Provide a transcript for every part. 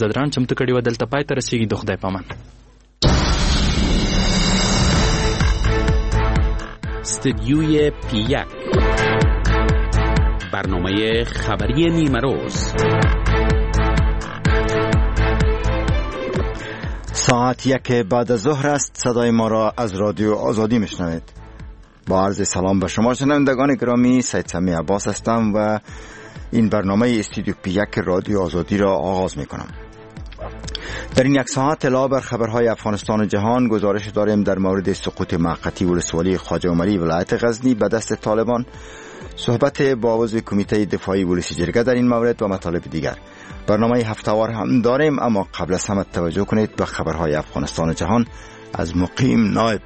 زدران چمتو کړي و دلته پای ته رسیږي. د خدای پامان. استدیوی پیک، برنامه خبری نیمروز. ساعت 1 بعد از ظهر است. صدای ما را از رادیو آزادی میشنوید. با عرض سلام به شما شنوندگان گرامی، سید سمی عباس هستم و این برنامه استودیو پیک رادیو آزادی را آغاز میکنم. در این یک ساعت اطلاع بر خبرهای افغانستان و جهان گزارش داریم در مورد سقوط موقتی ولسوالی خواجه عمری ولایت غزنی به دست طالبان، صحبت با عضو کمیته دفاعی ولسی جرگه در این مورد و مطالب دیگر. برنامه هفته‌وار هم داریم، اما قبل از همه توجه کنید به خبرهای افغانستان و جهان از مقیم نایب.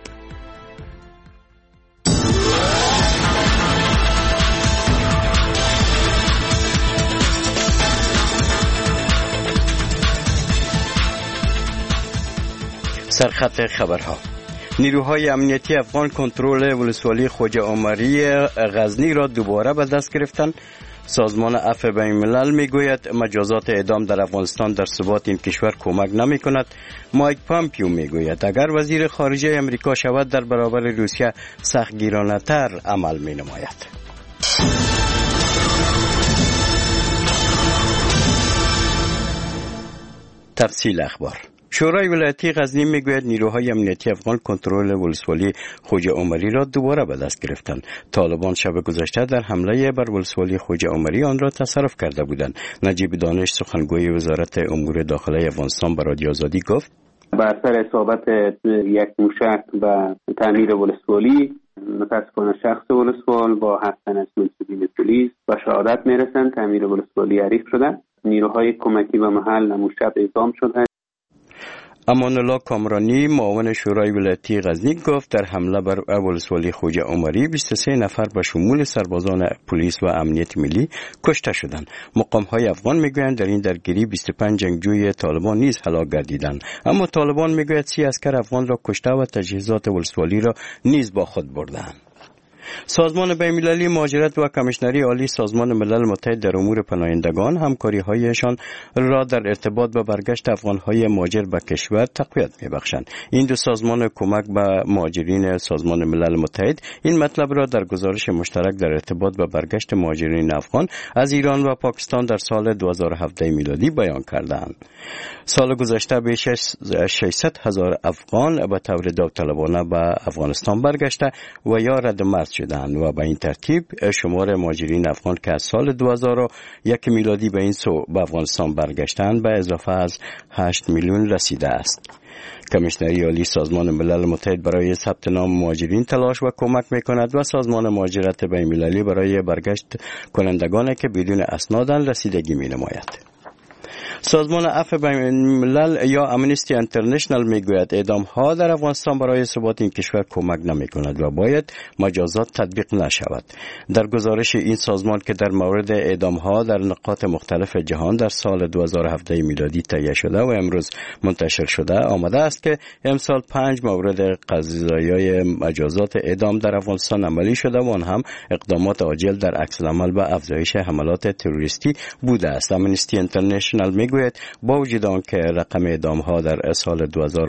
سرخط خبرها. نیروهای امنیتی افغان کنترل ولسوالی خواجه عمری غزنی را دوباره به دست گرفتند. سازمان عفو بین الملل میگوید مجازات اعدام در افغانستان در ثبات این کشور کمک نمی کند. مایک پامپیو میگوید اگر وزیر خارجه امریکا شود در برابر روسیه سختگیرانه تر عمل می نماید. تفصیل اخبار. شورای ولایتی غزنی میگوید نیروهای امنیتی افغان کنترل ولسوالی خواجه عمری را دوباره به دست گرفتند. طالبان شب گذشته در حمله بر ولسوالی خواجه عمری آن را تصرف کرده بودند. نجیب دانش سخنگوی وزارت امور داخلی افغانستان به رادیو آزادی گفت بر اثر اصابت یک موشک و تعمیر ولسوالی متاسفانه شخص ولسوال با 7 تن از منصبین پلیس و شهادت میرسند. تعمیر ولسوالی حریق شده. نیروهای کمکی به محل امشب اعدام شده. امان الله کامرانی معاون شورای ولایتی غزنی گفت در حمله بر ولسوالی خواجه عمری 23 نفر به شمول سربازان پلیس و امنیت ملی کشته شدند. مقام‌های افغان میگویند در این درگیری 25 جنگجوی طالبان نیز هلاک گردیدند، اما طالبان میگوید 30 عسکر افغان را کشته و تجهیزات ولسوالی را نیز با خود بردند. سازمان بین‌المللی مهاجرت و کمیشنری عالی سازمان ملل متحد در امور پناهندگان همکاری‌هایشان را در ارتباط با برگشت افغان‌های مهاجر به کشور تقویت می‌بخشند. این دو سازمان کمک به مهاجرین سازمان ملل متحد این مطلب را در گزارش مشترک در ارتباط با برگشت مهاجرین افغان از ایران و پاکستان در سال 2017 میلادی بیان کردند. سال گذشته بیش از 600,000 افغان به طور داوطلبانه به افغانستان برگشته و یا رد مرز شدند و به این ترتیب شمار مهاجرین افغان که از سال 2001 میلادی به این سو به افغانستان برگشتند به اضافه از 8 میلیون رسیده است. کمیشنری عالی سازمان ملل متحد برای ثبت نام مهاجرین تلاش و کمک می‌کند و سازمان مهاجرت بین‌المللی برای برگشت کنندگانی که بدون اسنادند رسیدگی می‌نماید. سازمان عفو بین الملل یا امنیستی انترنشنال میگوید اعدام‌ها در افغانستان برای ثبات این کشور کمک نمی‌کند و باید مجازات تطبیق نشود. در گزارش این سازمان که در مورد اعدام‌ها در نقاط مختلف جهان در سال 2017 میلادی تهیه شده و امروز منتشر شده آمده است که امسال 5 مورد قضایای مجازات اعدام در افغانستان عملی شده و آن هم اقدامات عاجل در عکس‌العمل به افزایش حملات تروریستی بوده است. امنیستی انترنشنال میگوید با وجود آنکه رقم اعدام‌ها در سال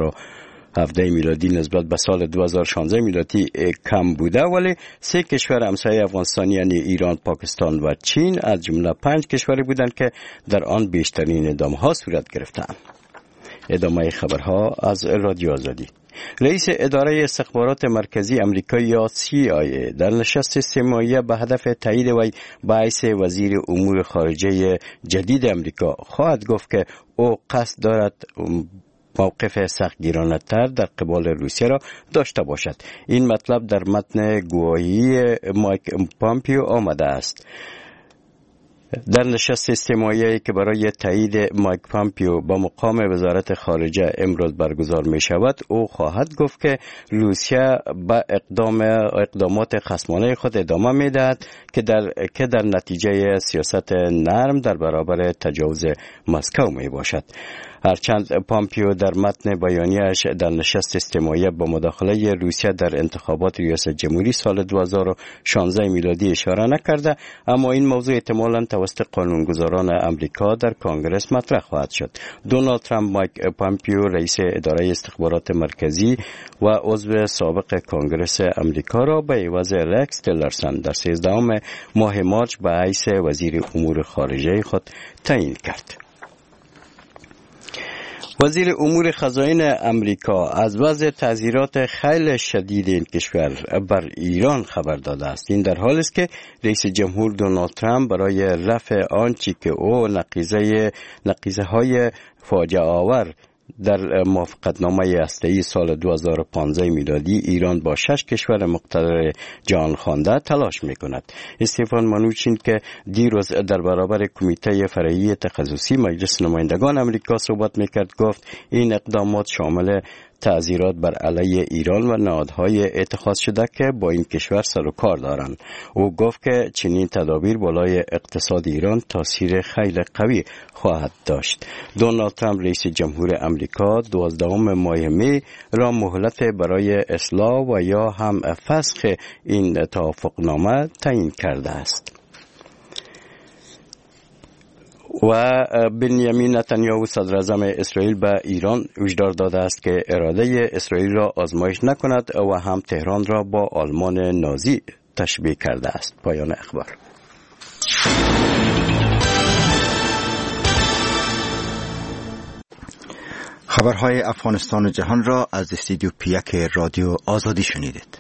2017 میلادی نسبت به سال 2016 میلادی کم بوده، ولی 3 کشور همسایه افغانستان یعنی ایران، پاکستان و چین از جمله 5 کشوری بودند که در آن بیشترین اعدام‌ها صورت گرفتند. ادامه خبرها از رادیو آزادی. رئیس اداره استخبارات مرکزی امریکا یا CIA در نشست سه‌ماهه به هدف تایید وی به حیث وزیر امور خارجه جدید امریکا خواهد گفت که او قصد دارد موقف سختگیرانه تر در قبال روسیه را داشته باشد. این مطلب در متن گواهی مایک پامپیو آمده است. در نشست استماعی که برای تایید مایک پامپیو با مقام وزارت خارجه امروز برگزار می شود، او خواهد گفت که روسیه به اقدامات خصمانه خود ادامه می دهد که در نتیجه سیاست نرم در برابر تجاوز مسکو می باشد. هرچند پامپیو در متن بیانیه‌اش در نشست استماعی با مداخله روسیه در انتخابات ریاست جمهوری سال 2016 میلادی اشاره نکرده، اما این موضوع احتمالاً توسط قانونگذاران امریکا در کنگره مطرح خواهد شد. دونالد ترامپ مایک پامپیو رئیس اداره استخبارات مرکزی و عضو سابق کنگره امریکا را به عوض رکس تیلرسن در 13 ماه مارچ به حیث وزیر امور خارجه خود تعیین کرد. وزیر امور خزائن امریکا از وضع تعزیرات خیلی شدید این کشور بر ایران خبر داده است. این در حالی است که رئیس جمهور دونالد ترامپ برای رفع آنچه که او نقیضه های فاجعه آور در موافقتنامه هسته‌ای سال 2015 میلادی ایران با 6 کشور مقتدر جهان خوانده تلاش می‌کند. استفان منوچین که دیروز در برابر کمیته فرعی تخصصی مجلس نمایندگان امریکا صحبت می‌کرد گفت این اقدامات شامل تعزیرات بر علیه ایران و نهادهای اتخاذ شده که با این کشور سر و کار دارند. او گفت که چنین تدابیر بالای اقتصاد ایران تاثیر خیلی قوی خواهد داشت. دونالد ترامپ رئیس جمهور امریکا 12 ماه می را مهلت برای اصلاح و یا هم فسخ این توافقنامه تعیین کرده است. و بنیامین نتانیاهو صدر اعظم اسرائیل به ایران هشدار داده است که اراده اسرائیل را آزمایش نکند و هم تهران را با آلمان نازی تشبیه کرده است. پایان اخبار. خبرهای افغانستان و جهان را از استودیو پیک رادیو آزادی شنیدید.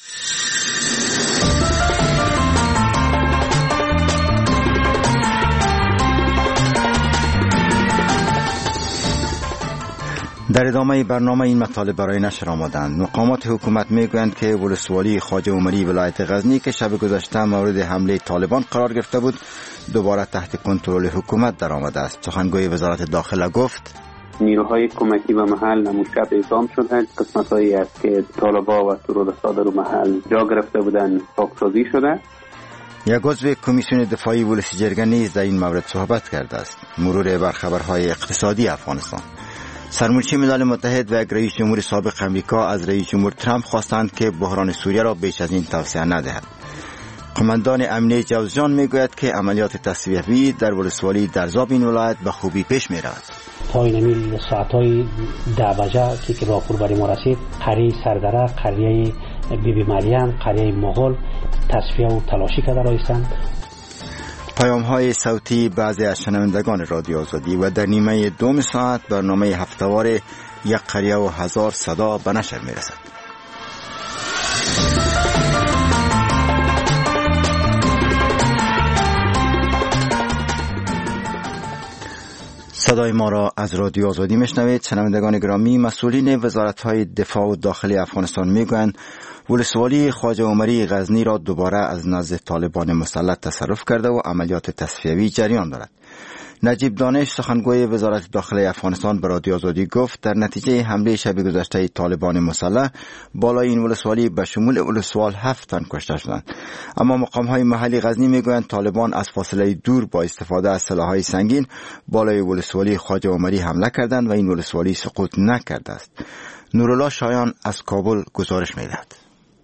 در ادامه برنامه این مطالب برای نشر آمدند. مقامات حکومت میگویند که ولسوالی خواجه عمری ولایت غزنی که شب گذشته مورد حمله طالبان قرار گرفته بود دوباره تحت کنترل حکومت در آمده است. سخنگوی وزارت داخله گفت نیروهای کمکی به محل همون شب اعزام شدند. قسمت‌هایی است که طالبان و تروریست‌ها در محل جا گرفته بودند پاکسازی شده. یک عضو کمیسیون دفاعی ولسی جرگه نیز در این مورد صحبت کرده است. مرور بر خبرهای اقتصادی افغانستان. سرمنشی ملل متحد و یک رئیس جمهور سابق امریکا از رئیس جمهور ترامپ خواستند که بحران سوریه را بیش از این توسعه ندهد. قماندان امنیه جوزجان میگوید که عملیات تصفیه‌ای در ولسوالی درزاب این ولایت به خوبی پیش میرود. تا این ساعت‌های 10 بجه که راپور بر ما رسید قریه سردره، قریه بیبی مریم، قریه مغول تصفیه و تلاشی کرده رایستند. پیام‌های صوتی بعضی از شنوندگان رادیو آزادی و در نیمه دوم ساعت برنامه هفته‌وار یک قریه و 1000 صدا به نشر می‌رسد. صدای ما را از رادیو آزادی میشنوید. شنوندگان گرامی، مسئولین وزارت‌های دفاع و داخلی افغانستان میگویند ولسوالی خواجه عمری غزنی را دوباره از نزد طالبان مسلط تصرف کرده و عملیات تصفیه‌ای جریان دارد. نجیب دانش سخنگوی وزارت داخلی افغانستان به رادیو آزادی گفت در نتیجه حمله شب گذشته طالبان مسلح بالای این ولسوالی به شمول ولسوال 7 تن کشته شدند. اما مقام‌های محلی غزنی میگویند طالبان از فاصله دور با استفاده از سلاح‌های سنگین بالای ولسوالی خواجه عمری حمله کردند و این ولسوالی سقوط نکرده است. نورالله شایان از کابل گزارش می‌دهد.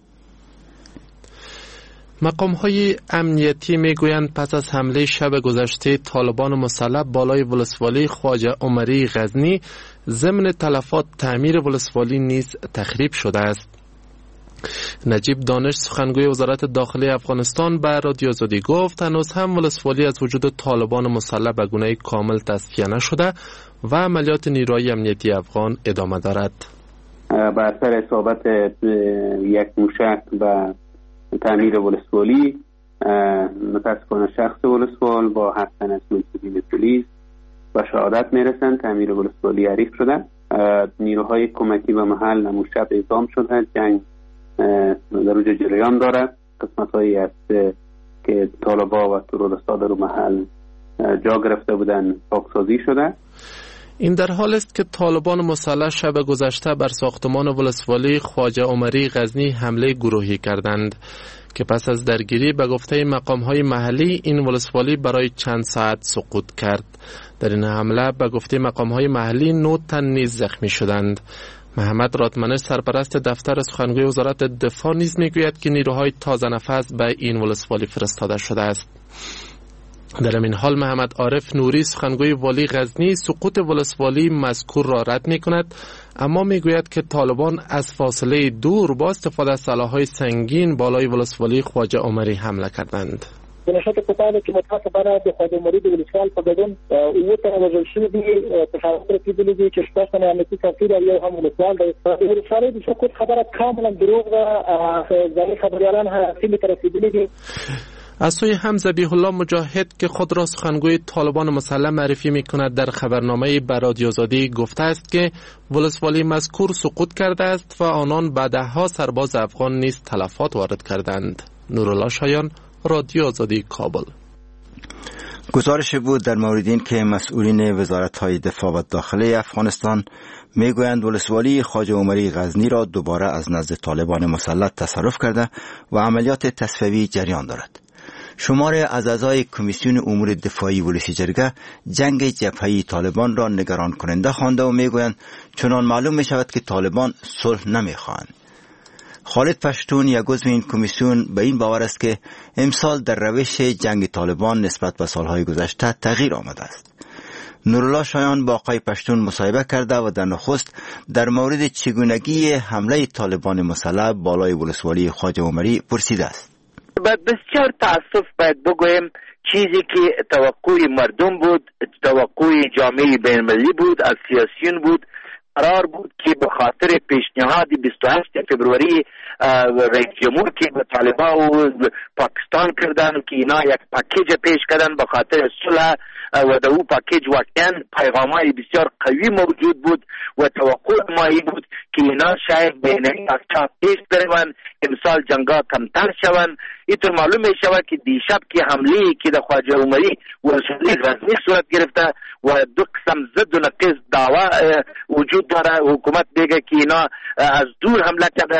مقام‌های امنیتی میگویند پس از حمله شب گذشته طالبان مسلح بالای ولسوالی خواجه عمری غزنی ضمن تلفات تعمیر ولسوالی نیز تخریب شده است. نجیب دانش سخنگوی وزارت داخلی افغانستان به رادیو آزادی گفت هنوز هم ولسوالی از وجود طالبان مسلح به گونه کامل تصفیه نشده و عملیات نیروهای امنیتی افغان ادامه دارد. بر اثر اصابت یک موشک و تعمیر ولسوالی متاسفانه شخص ولسوال با 7 تن از منصبین پلیس و شهادت میرسند. تعمیر ولسوالی حریق شده. نیروهای کمکی به محل همون شب اعزام شده. جنگ در اوج جریان دارد. قسمت هایی است که طالبان و تروریست‌ها در محل جا گرفته بودند پاکسازی شده. این در حال است که طالبان مسلح شب گذشته بر ساختمان ولسوالی خواجه عمری غزنی حمله گروهی کردند که پس از درگیری به گفته مقام‌های محلی این ولسوالی برای چند ساعت سقوط کرد. در این حمله به گفته مقام‌های محلی 9 تن نیز زخمی شدند. محمد رادمنش سرپرست دفتر سخنگوی وزارت دفاع نیز میگوید که نیروهای تازه نفس به این ولسوالی فرستاده شده است. در این حال محمد عارف نوری سخنگوی والی غزنی سقوط ولسوالی مذکور را رد می کند، اما می گوید که طالبان از فاصله دور با استفاده از سلاح‌های سنگین بالای ولسوالی خواجه عمری حمله کردند. نشاط کوتاه که متأسفانه به خواجه عمری د ولسوال په ګډون اووه تنه وژل شوي دي. تفاوت رسېدلي دي چې شپږ تنه امنیتي څوکۍ او یو هم ولسوال دی. د ولسوالۍ د سقوط خبره کاملا دروغ ده. ځاني خبریالان سیمې ته رسېدلي دي. از سوی هم ذبیح الله مجاهد که خود را سخنگوی طالبان مسلح معرفی می کند در خبرنامه بر رادیو آزادی گفته است که ولسوالی مذکور سقوط کرده است و آنان بعدها سرباز افغان نیز تلفات وارد کردند. نورالله شایان، رادیو آزادی، کابل. گزارش بود در مورد این که مسئولین وزارت‌های دفاع و داخله افغانستان میگویند ولسوالی خواجه عمری غزنی را دوباره از نزد طالبان مسلح تصرف کرده و عملیات تصفیه‌ای جریان دارد. شماری از اعضای کمیسیون امور دفاعی ولسی جرگه جنگ جبهه‌ای طالبان را نگران کننده خوانده و میگویند چنان معلوم می شود که طالبان صلح نمیخواهند. خالد پشتون، یک عضو این کمیسیون، به این باور است که امسال در روش جنگ طالبان نسبت به سالهای گذشته تغییر آمده است. نورالله شایان با آقای پشتون مصاحبه کرده و در نخست در مورد چگونگی حمله طالبان مسلح بالای ولسوالی خواجه عمری پرسیده است. بسیار تأسف باید بگویم چیزی که توقع مردم بود، توقع جامعه بین‌المللی بود، از سیاسیون بود، قرار بود که به خاطر پیشنهاد 28 فبروری رئیس جمهور که به طالبان و پاکستان کردن که اینا یک پاکیج پیش کردن به خاطر صلح و در او پاکیج واقعا پیغامای بسیار قوی موجود بود و توقع ما این بود که اینا شاید بینایی از چاپ پیش بروند، امسال جنگا کمتر شوند. اینطور معلوم می شود که دیشب که حمله که در خواجه عمری ولسوالی غزنی صورت گرفته و دو قسم ضد و نقیض دعوا وجود داره. حکومت میگه که اینا از دور حمله کرده،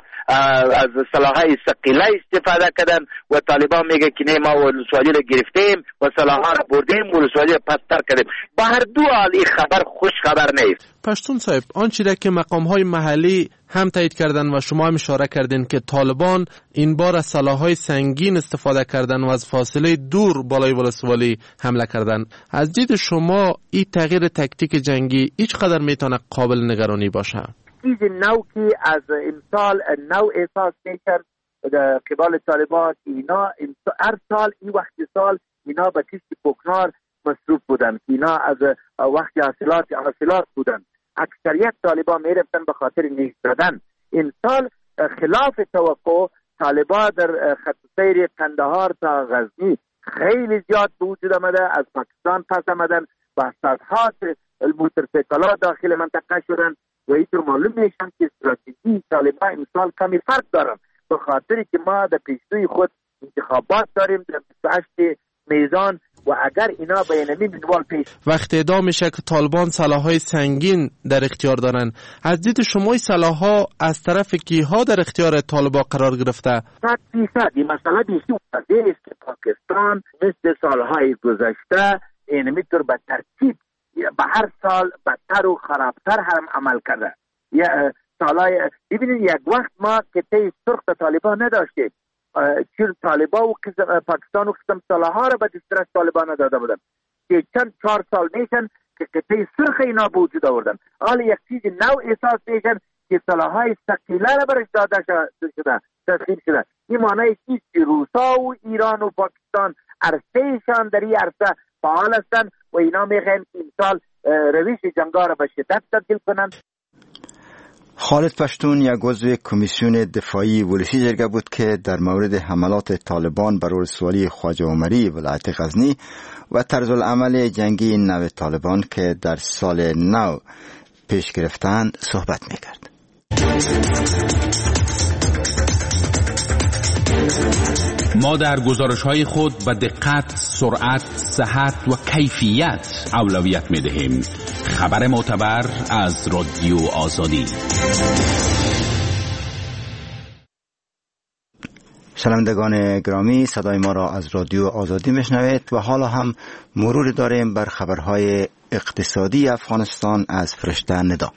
از سلاحهای ثقیله استفاده کردن و طالبان میگه که نه، ما ولسوالی را گرفتیم و سلاحها را بردیم، ولسوالی را پستر کردیم. به هر دو حال این خبر خوش خبر نیست. پشتون صاحب، آنچه را که مقام‌های محلی هم تایید کردن و شما هم اشاره کردین که طالبان این بار از سلاح‌های سنگین استفاده کردن و از فاصله دور بالای ولسوالی حمله کردن، از دید شما این تغییر تکتیک جنگی هیچ قدر میتونه قابل نگرانی باشه؟ چیز نو که از امسال نو احساس میکرد در قبال طالبان که اینا هر سال این وقت سال اینا به کشت پوکنار مصروف بودن، که اینا از وقت حاصلات بودن. اکثریت طالبان میرفتن به خاطر نیست دادن. این سال خلاف توقع طالبان در خط سیر قندهار تا غزنی خیلی زیاد به وجود آمده، از پاکستان پس آمدن و صدها موتورسیکلات داخل منطقه شدن و اینطور معلوم میشن که استراتژی طالبان امسال کمی فرق دارن، به خاطری که ما در پیشروی خود انتخابات داریم در 28 میزان و اگر اینا به اینمی منوال پیش وقت ادعا میشه که طالبان سلاح‌های سنگین در اختیار دارن، از دید شما این سلاح‌ها از طرف کیها در اختیار طالبان قرار گرفته؟ 100% این مسئله بیشتر واضح است که پاکستان مثل سالهای گذشته اینمی طور به ترتیب به هر سال بدتر و خرابتر هم عمل کرده. ببینید یک وقت ما که تی سرخ طالبان نداشتیم، چیر طالبان و پاکستان و قسم سلاح‌ها را به دست طالبان داده بودن که چند 4 سال میشن که قطعه سرخ اینا به وجود آوردن. حالا یک چیز نو احساس میشن که سلاح‌های ثقیله را برش داده شده، تسخیر شده. این معنی چیز که روسا و ایران و پاکستان عرصه‌شان در این عرصه فعال هستند و اینا میخواین که امسال روش جنگا را به شدت تبدیل کنند. خالد پشتون، یک عضو کمیسیون دفاعی ولسی جرگه بود که در مورد حملات طالبان بر ولسوالی خواجه عمری ولایت غزنی و طرز العمل جنگی نو طالبان که در سال نو پیش گرفتند صحبت میکرد. ما در گزارش‌های خود به دقت، سرعت، صحت و کیفیت اولویت می‌دهیم. خبر معتبر از رادیو آزادی. شنوندگان گرامی، صدای ما را از رادیو آزادی میشنوید و حالا هم مرور داریم بر خبرهای اقتصادی افغانستان از فرشته ندا.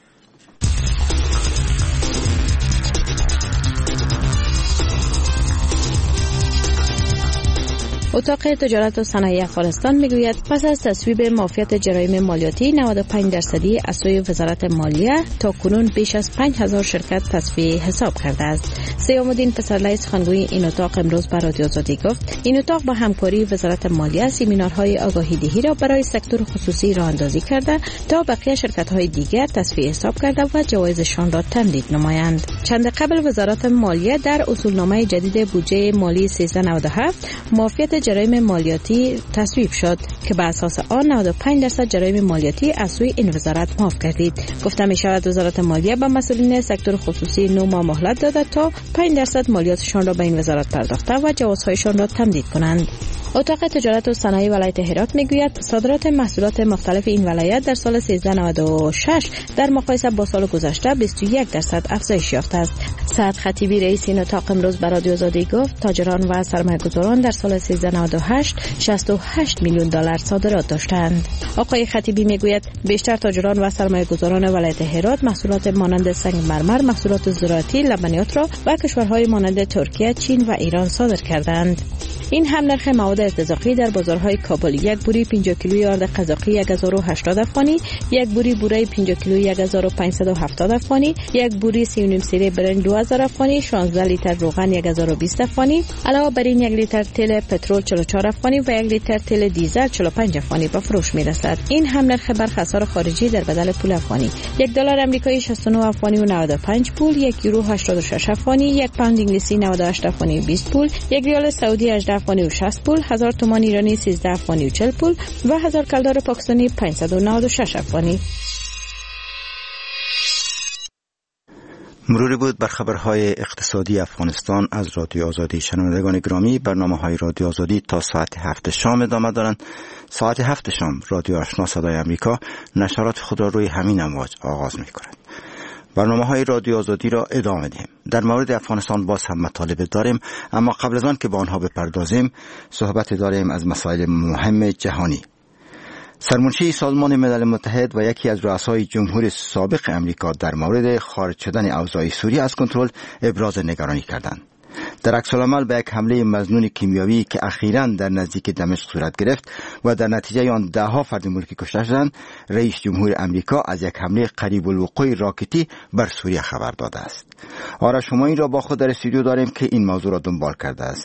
اتاق تجارت و صنایع افغانستان میگوید پس از تصویب معافیت جرایم مالیاتی 95% از سوی وزارت مالیه تا کنون بیش از 5000 شرکت تصفیه حساب کرده است. سیام‌الدین پسرلی سخنگوی این اتاق امروز به رادیو آزادی گفت این اتاق با همکاری وزارت مالیه سمینارهای آگاهی دهی را برای سکتور خصوصی راه اندازی کرده تا بقیه شرکت‌های دیگر تصفیه حساب کرده و جوایزشان را تمدید نمایند. چند قبل وزارت مالیه در اصولنامه جدید بودجه مالی 1397 معافیت جرایم مالیاتی تصویب شد که به اساس آن 95% جرایم مالیاتی از سوی این وزارت معاف گردید. گفته می شود وزارت مالیه به مسئولین سکتور خصوصی 9 ماه مهلت داده تا 5% مالیاتشان را به این وزارت پرداخته و جوازهایشان را تمدید کنند. اتاق تجارت و صنایع ولایت هرات میگوید صادرات محصولات مختلف این ولایت در سال 1396 در مقایسه با سال گذشته 21% افزایش یافته است. سعد خطیبی رئیس این اتاق امروز به رادیو آزادی گفت تاجران و سرمایه‌گذاران در سال 1398 68 میلیون دلار صادرات داشتند. آقای خطیبی میگوید بیشتر تاجران و سرمایه‌گذاران ولایت هرات محصولات مانند سنگ مرمر، محصولات زراعتی، لبنیات را به کشورهای مانند ترکیه، چین و ایران صادر کردند. این هم نرخ مواد ارتزاقی در بازارهای کابل یک بوری 50 کیلویی آرد قزاقی 1080 افغانی، یک بوری بوره 50 کیلویی 1570 افغانی، یک بوری 3.5 سیره برنج 2000 افغانی، 16 لیتر روغن 1020 افغانی، علاوه بر این 1 لیتر تیل پترول 44 افغانی و 1 لیتر تیل دیزل 45 افغانی به فروش میرسد. این هم نرخ برخی اسعار خارجی در بدل پول افغانی: یک دلار آمریکایی 69 افغانی و 95 پول، یک یورو 86 افغانی، یک پوند انگلیسی 98 افغانی و 20 پول، یک ریال سعودی 18 افغانی و 60 پول، 1000 تومان ایرانی 13 افغانی و 40 پول و 1000 کلدار پاکستانی 596 افغانی. مروری بود بر خبرهای اقتصادی افغانستان از رادیو آزادی. شنوندگان گرامی، برنامه‌های رادیو آزادی تا ساعت 7 شام ادامه دارند. ساعت 7 شام رادیو آشنا صدای امریکا نشرات خود را روی همین امواج آغاز می‌کند. برنامه‌های رادیو آزادی را ادامه دهیم. در مورد افغانستان باز هم مطالب داریم، اما قبل از آن که به آنها بپردازیم صحبت داریم از مسائل مهم جهانی. سرمنشی سازمان ملل متحد و یکی از رؤسای جمهور سابق امریکا در مورد خارج شدن اوضاع سوریه از کنترل ابراز نگرانی کردند. در عکس العمل به یک حمله مظنون کیمیایی که اخیراً در نزدیک دمشق صورت گرفت و در نتیجه آن ده‌ها فرد ملکی کشته شدند، رئیس جمهور امریکا از یک حمله قریب الوقوع راکتی بر سوریه خبر داده است. آرش همایون را با خود در استودیو داریم که این موضوع را دنبال کرده است.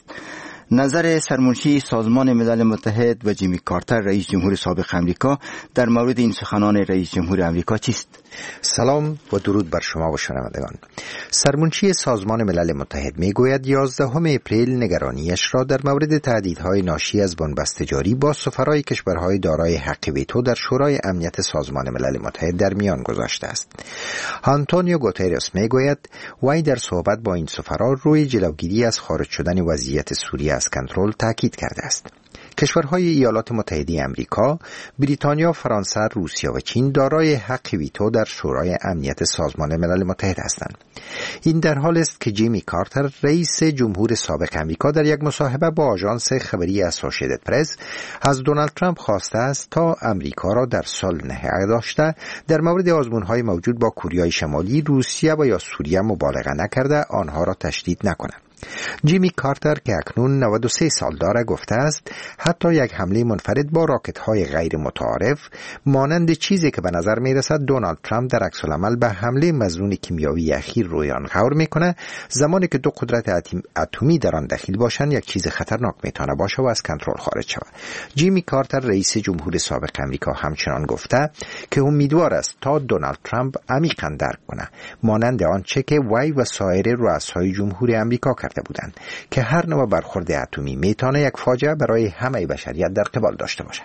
نظر سرمنشی سازمان ملل متحد و جیمی کارتر رئیس جمهور سابق امریکا در مورد این سخنان رئیس جمهور امریکا چیست؟ سلام و درود بر شما و شنوندگان. سرمنشی سازمان ملل متحد میگوید 11 اپریل نگرانیش را در مورد تهدیدهای ناشی از بنبست جاری با سفرای کشورهای دارای حق ویتو در شورای امنیت سازمان ملل متحد در میان گذاشته است. آنتونیو گوترس میگوید وی در صحبت با این سفرا روی جلوگیری از خارج شدن وضعیت سوریه از کنترل تاکید کرده است. کشورهای ایالات متحده امریکا، بریتانیا، فرانسه، روسیه و چین دارای حق ویتو در شورای امنیت سازمان ملل متحد هستند. این در حال است که جیمی کارتر رئیس جمهور سابق امریکا در یک مصاحبه با آژانس خبری اسوسییتد پرس از دونالد ترامپ خواسته است تا امریکا را در صلح نگه داشته در مورد آزمون‌های موجود با کره شمالی، روسیه و یا سوریه مبالغه نکرده آنها را تشدید نکند. جیمی کارتر که اکنون 93 سال داره گفته است حتی یک حمله منفرد با راکت‌های غیر متعارف مانند چیزی که به نظر می‌رسد دونالد ترامپ در عکس العمل به حمله مظنون کیمیایی اخیر روی آن غور می‌کنه، زمانی که دو قدرت اتمی در آن دخیل باشند یک چیز خطرناک می‌تونه باشه و از کنترل خارج شود. جیمی کارتر رئیس جمهور سابق امریکا همچنان گفته که امیدوار است تا دونالد ترامپ عمیقاً درک کنه، مانند آنچه که وی و سایر رؤسای جمهور امریکا کرده بودند که هر نوع برخورد اتمی میتونه یک فاجعه برای همه بشریت در قبال داشته باشه.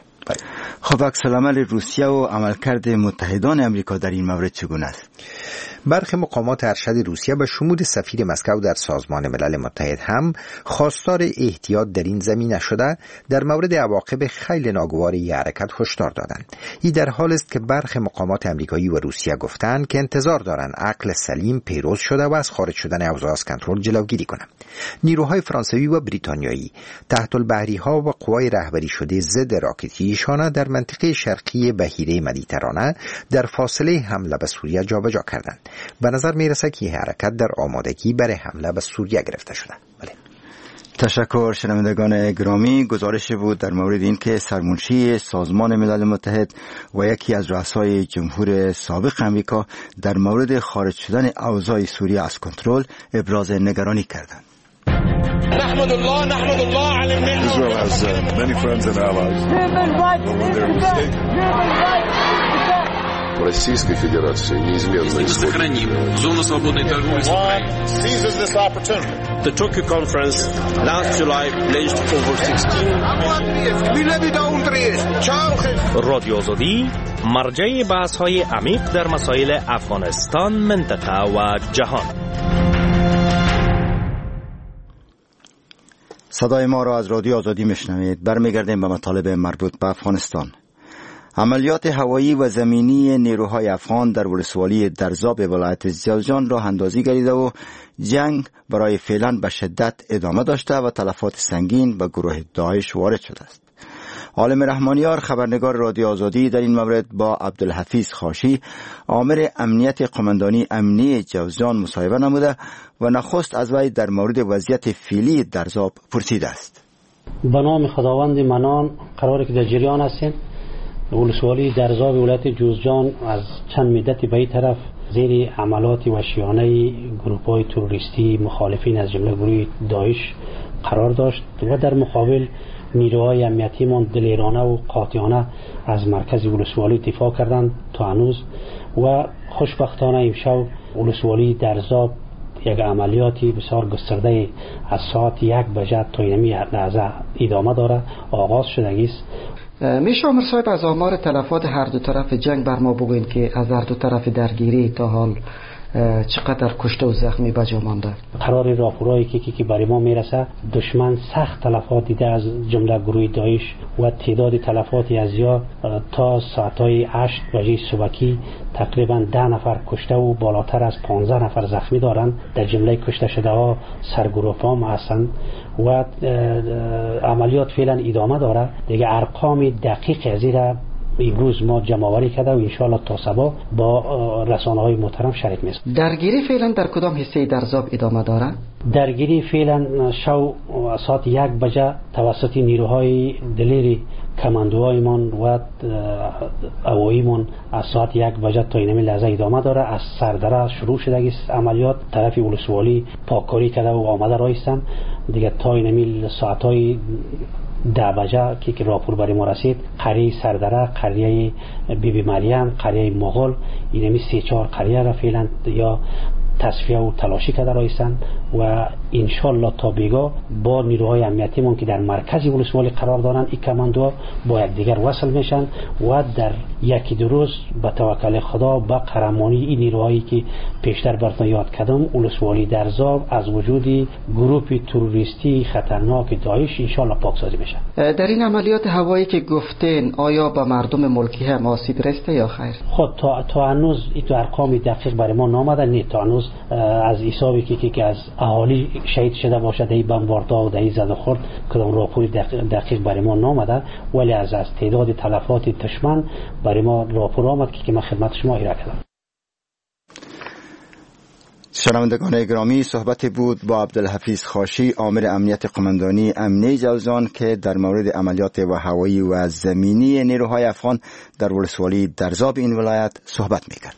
خب عکس العمل روسیه و عملکرد متحدان امریکا در این مورد چگونه است؟ برخی مقامات ارشد روسیه به شمول سفیر مسکو در سازمان ملل متحد هم خواستار احتیاط در این زمینه شده در مورد عواقب خیلی ناگوار این حرکت هشدار دادند. این در حال است که برخی مقامات امریکایی و روسیه گفتند که انتظار دارند عقل سلیم پیروز شده و از خارج شدن اوضاع از کنترل جلوگیری کنند. نیروهای فرانسوی و بریتانیایی تحت البحری‌ها و قوای رهبری شده ضد راکتیشان در منطقه شرقی بحیره مدیترانه در فاصله حمله به سوریه جابجا کردند. به نظر میرسه که این حرکت در آمادگی برای حمله به سوریه گرفته شده. تشکر شنوندگان گرامی. گزارش بود در مورد اینکه سرمنشی سازمان ملل متحد و یکی از رؤسای جمهور سابق امریکا در مورد خارج شدن اوضاع سوریه از کنترل ابراز نگرانی کردند. نحمد الله على النعمة. Israel has many friends and allies. Российской Федерации неизменно сохраним зону свободной торговли с Украиной. Seizes this opportunity. The Tokyo conference last July pledged over 16. رادیو آزادی مرجع بحث‌های عمیق در مسائل افغانستان، منطقه و جهان. صدای ما را از رادیو آزادی میشنوید. برمیگردیم به مطالب مربوط به افغانستان. عملیات هوایی و زمینی نیروهای افغان در ولسوالی درزاب ولایت جوزجان راه اندازی گردیده و جنگ برای فعلا به شدت ادامه داشته و تلفات سنگین به گروه داعش وارد شده است. عالم رحمانیار خبرنگار رادیو آزادی در این مورد با عبدالحفیظ خاشی آمر امنیت قماندانی امنی جوزجان مصاحبه نموده و نخست از وی در مورد وضعیت فعلی درزاب پرسیده است. به نام خداوند منان، قراره که در جریان هستیم. ولسوالی درزاب ولایت جوزجان از چند مدت به این طرف زیر عملات وحشیانه گروه‌های تروریستی مخالفین از جمله گروه داعش قرار داشت و در مقابل نیروهای امنیتی ما دلیرانه و قاطعانه از مرکز ولسوالی دفاع کردند تا هنوز و خوشبختانه امشب ولسوالی درزاب یک عملیاتی بسیار گسترده از ساعت 1 بجه تا این لحظه ادامه داره آغاز شده است. میشه عمر صاحب از آمار تلفات هر دو طرف جنگ بر ما بگوین که از هر دو طرف درگیری تا حال چقدر کشته و زخمی به جا مانده؟ قرار راپورایی که برای ما میرسه دشمن سخت تلفات دیده از جمله گروه داعش و تعداد تلفاتی از یا تا ساعتهای 8 بجه صبحی تقریبا 10 نفر کشته و بالاتر از 15 نفر زخمی دارند. در جمله کشته شده ها سرگروه‌ها هستند و عملیات فعلا ادامه داره. دیگه ارقام دقیق از این امروز ما جمع‌آوری کرده و انشاءالله تا صبح با رسانه‌های محترم شریک می‌شیم. درگیری فعلا در کدام حصه درزاب ادامه داره؟ درگیری فعلا شو ساعت 1 بجه توسط نیروهای دلیر کماندوهایمان و هواییمان از ساعت 1 بجه تا این لحظه ادامه داره. از سردره شروع شده است عملیات. طرف ولسوالی پاککاری کرده و آمده رایستن دیگه تا این ساعت‌های 10 بجه که راپور برای ما رسید قریه سردره، قریه بیبی مریم، قریه مغول، اینمی 3-4 قریه را فعلا یا تصفیه و تلاشی کرده رایستن و انشالله تا بیگاه با نیروهای امنیتی من که در مرکز ولسوالی قرار دارن این کماندو با یکدیگر وصل میشن و در یکی دو روز به توکل خدا با قهرمانی این نیروهایی که پیشتر براتون یاد کردم ولسوالی درزاب از وجود گروه تروریستی خطرناک داعش انشالله پاکسازی میشه. در این عملیات هوایی که گفتین آیا به مردم ملکی هم آسیب رسیده یا خیر؟ خود تا هنوز این تو ارقام دقیق برای ما نامده. نه تا هنوز از حسابی که از اهالی شهید شده باشه در این بمباردها و در این زد و خورد کدام راپوری دقیق برای ما نامده، ولی از تعداد تلفات دشمن برای ما راپور آمد که من خدمت شما ارائه کردم. شنوندگان گرامی، صحبت بود با عبدالحفیظ خاشی آمر امنیت قماندانی امنی جوزجان که در مورد عملیات و هوایی و زمینی نیروهای افغان در ولسوالی درزاب این ولایت صحبت میکرد.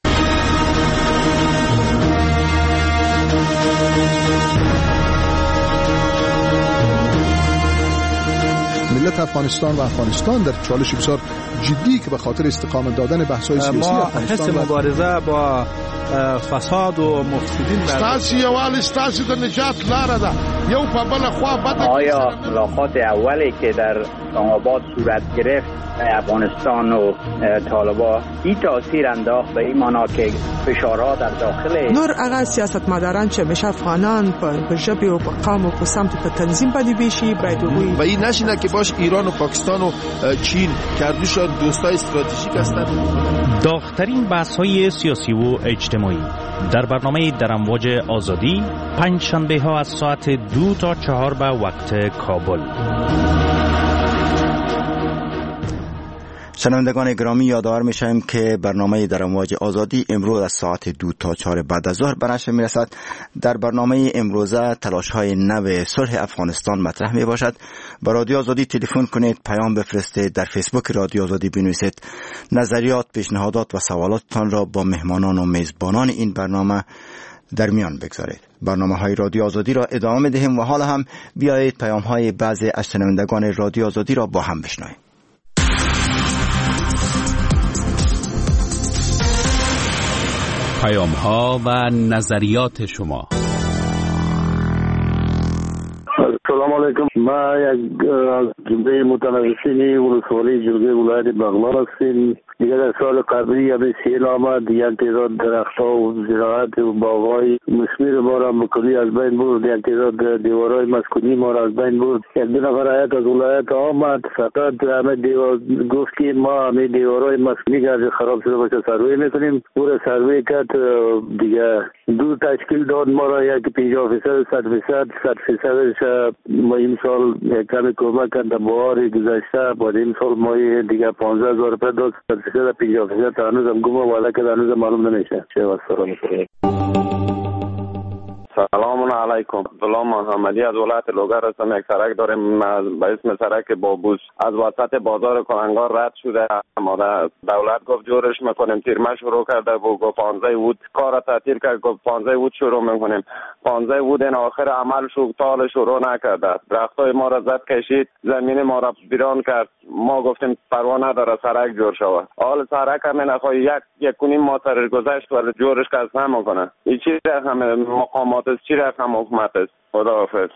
ملت افغانستان و افغانستان در چالش بسیار جدی که به خاطر استقامت دادن بحث‌های سیاسی افغانستان ما مبارزه با فساد و مفسدین ستاسو یوال ستاسو د نجات لاره ده یو په بل خوا بده. آیا ملاقات اولی که در آباد صورت گرفت افغانستان و طالبان این تاثیر انداخت به این معنا که فشارها در داخل نور هغه سیاستمداران چې همیشه افغانان په ژبې او په قوم او په سمت په تنظیم باندې بیشي باید وګوري و این نشینه که باش ایران و پاکستان و چین کردوشان دوستای استراتژیک هستند. داغ‌ترین بحث‌های سیاسی و اجتماعی در برنامه در امواج آزادی پنج شنبه ها از ساعت 2 تا 4 به وقت کابل. شنوندگان گرامی، یادآور می‌شویم که برنامه در امواج آزادی امروز از ساعت 2 تا 4 بعد از ظهر به نشر می‌رسد. در برنامه امروزه تلاش‌های نو صلح افغانستان مطرح می‌باشد. با رادیو آزادی تلفن کنید، پیام بفرستید، در فیسبوک رادیو آزادی بنویسید. نظریات، پیشنهادات و سوالاتتان را با مهمانان و میزبانان این برنامه در میان بگذارید. برنامه‌های رادیو آزادی را ادامه می‌دهیم و حالا هم بیایید پیام‌های بعضی از شنوندگان رادیو آزادی را با هم بشنویم. پیام‌ها و نظریات شما. سلام علیکم. ما از جمله متنوعین ولسوالی جلگه ولایت بغلان هستیم. دیگه در سال قبلی یه سیل آمد، یک تعداد درخت‌ها و زراعت و باغ‌های مسمیر ما را مکلی از بین برد، یک تعداد دیوارهای مسکونی ما را از بین برد. یک دو نفر هیئت از ولایت آمد، فقط همه دیوار گفت که ما همه دیوارهای مسکونی که از خراب شده باشه سروی میکنیم. پور سروی کرد، دیگه دو تشکیل داد ما را، یک 50%، 100%، ما این سال یک کمی کمک کرد. بهار گذشته بعد این سال ما دیگه 15,000 روپیه داد، 50% هنوز هم گم و ولی که هنوز معلوم نمیشه چه واسه میشه. سلام علیکم. عبدالله محمدی از ولایت لوگر هستم. یک سرک داریم به اسم سرک بابوس، از وسط بازار کننگار رد شده. ما دولت گفت جورش میکنیم، تیرمه شروع کرده بود، گفت 15 بود کار تعطیل کرد، گفت 15 بود شروع میکنیم. 15 بود این آخر عمل شد، تال شروع نکرده. درختای ما را زد کشید، زمین ما را بیران کرد. ما گفتیم پروا نداره سرک جور شود. حال سرک هم نخواه یک کنیم ما سر گذشت ولی جورش کس نمیکنه. این چی همه مقامات است، چی رقم حکومت است. خداحافظ.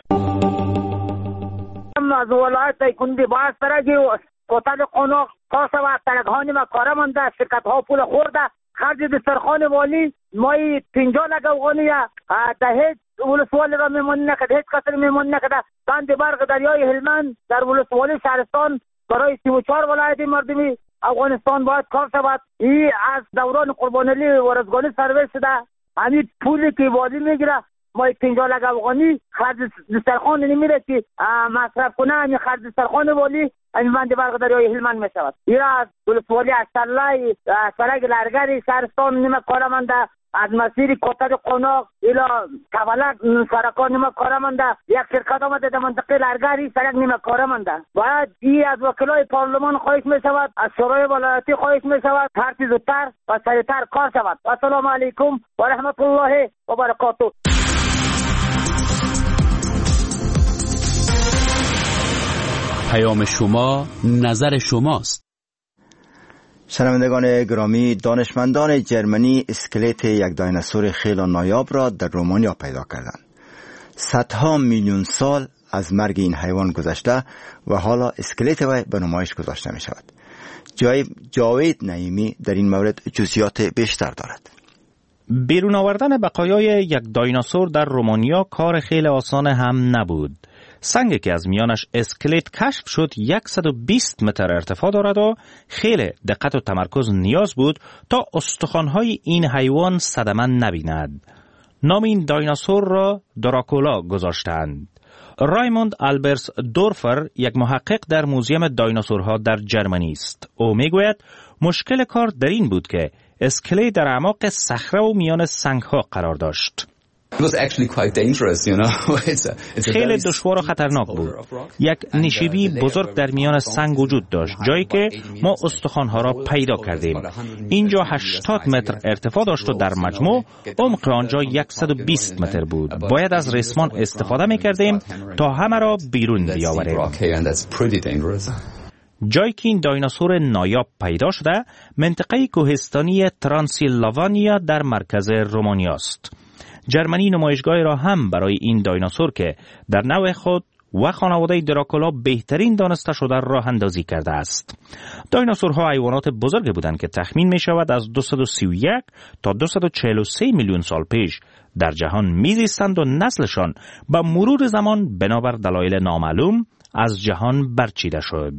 از ولایت کندی باز سرگی کوتاه قناق کاسه و ترکهانی ما کاره مانده، شرکت ها پول خورده، خرج دسترخوان والی مایی 50 لک افغانی دهیج ولسوالی را میمانی نکده، هیچ کسی میمانی نکده. بند برق دریای هلمند در ولسوالی شهرستان برای 34 ولایت مردمی افغانستان باید کار شود. این از دوران قربان علی ورزگانی سرویس شده. همین پولی که والی میگیره ما 50 لک افغانی خرج دسترخوان نمیره که مصرف کنه، همین خرج دسترخوان والی همین بند برق دریای هلمند میشود. این از ولسوالی اشترلای سرک لرگری شهرستان نیمه کارمنده، از مسیر کوتاه قناق ایلا کابلک سرکان نیمه کارمنده، یک شرکت آمده در منطقه لرگری سرک نیمه کارمنده. باید این از وکلای پارلمان خواهش می شود، از شورای ولایتی خواهش می شود هر چیز زودتر و سریعتر کار شود. السلام علیکم و رحمت الله و برکاته. پیام شما، نظر شماست. شنوندگان گرامی، دانشمندان جرمنی اسکلت یک دایناسور خیلی نایاب را در رومانیا پیدا کردند. صدها میلیون سال از مرگ این حیوان گذشته و حالا اسکلت وی به نمایش گذاشته می شود. جاوید نعیمی در این مورد جزئیات بیشتر دارد. بیرون آوردن بقایای یک دایناسور در رومانیا کار خیلی آسان هم نبود. سنگی که از میانش اسکلت کشف شد 120 متر ارتفاع دارد و خیلی دقت و تمرکز نیاز بود تا استخوان‌های این حیوان صدمه نبیند. نام این دایناسور را دراکولا گذاشتند. رایموند آلبرس دورفر یک محقق در موزیم دایناسورها در جرمنی است. او میگوید مشکل کار در این بود که اسکلت در اعماق صخره و میان سنگ‌ها قرار داشت. خیلی دشوار و خطرناک بود. یک نشیبی بزرگ در میان سنگ وجود داشت، جایی که ما استخوان‌ها را پیدا کردیم. اینجا 80 متر ارتفاع داشت و در مجموع عمق آنجا 120 متر بود. باید از ریسمان استفاده می‌کردیم تا همه را بیرون بیاوریم. جایی که این دایناسور نایاب پیدا شده منطقه کوهستانی ترانسیلوانیا در مرکز رومانیا است. جرمنی نمایشگاهی را هم برای این دایناسور که در نوع خود و خانواده دراکولا بهترین دانسته شده راه اندازی کرده است. دایناسورها حیوانات بزرگی بودند که تخمین می شود از 231 تا 243 میلیون سال پیش در جهان میزیستند و نسلشان با مرور زمان بنابر دلایل نامعلوم از جهان برچیده شد.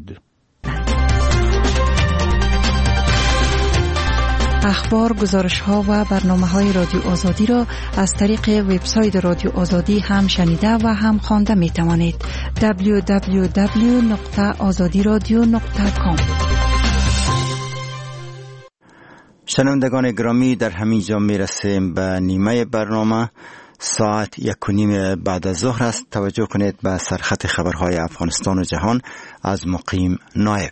اخبار، گزارش‌ها و برنامه‌های رادیو آزادی را از طریق وبسایت رادیو آزادی هم شنیده و هم خوانده می‌توانید. www.azadiradio.com شنوندگان گرامی، در همین جا میرسیم به نیمه برنامه. ساعت 1:30 بعد از ظهر است. توجه کنید به سرخط خبرهای افغانستان و جهان از مقیم نایب.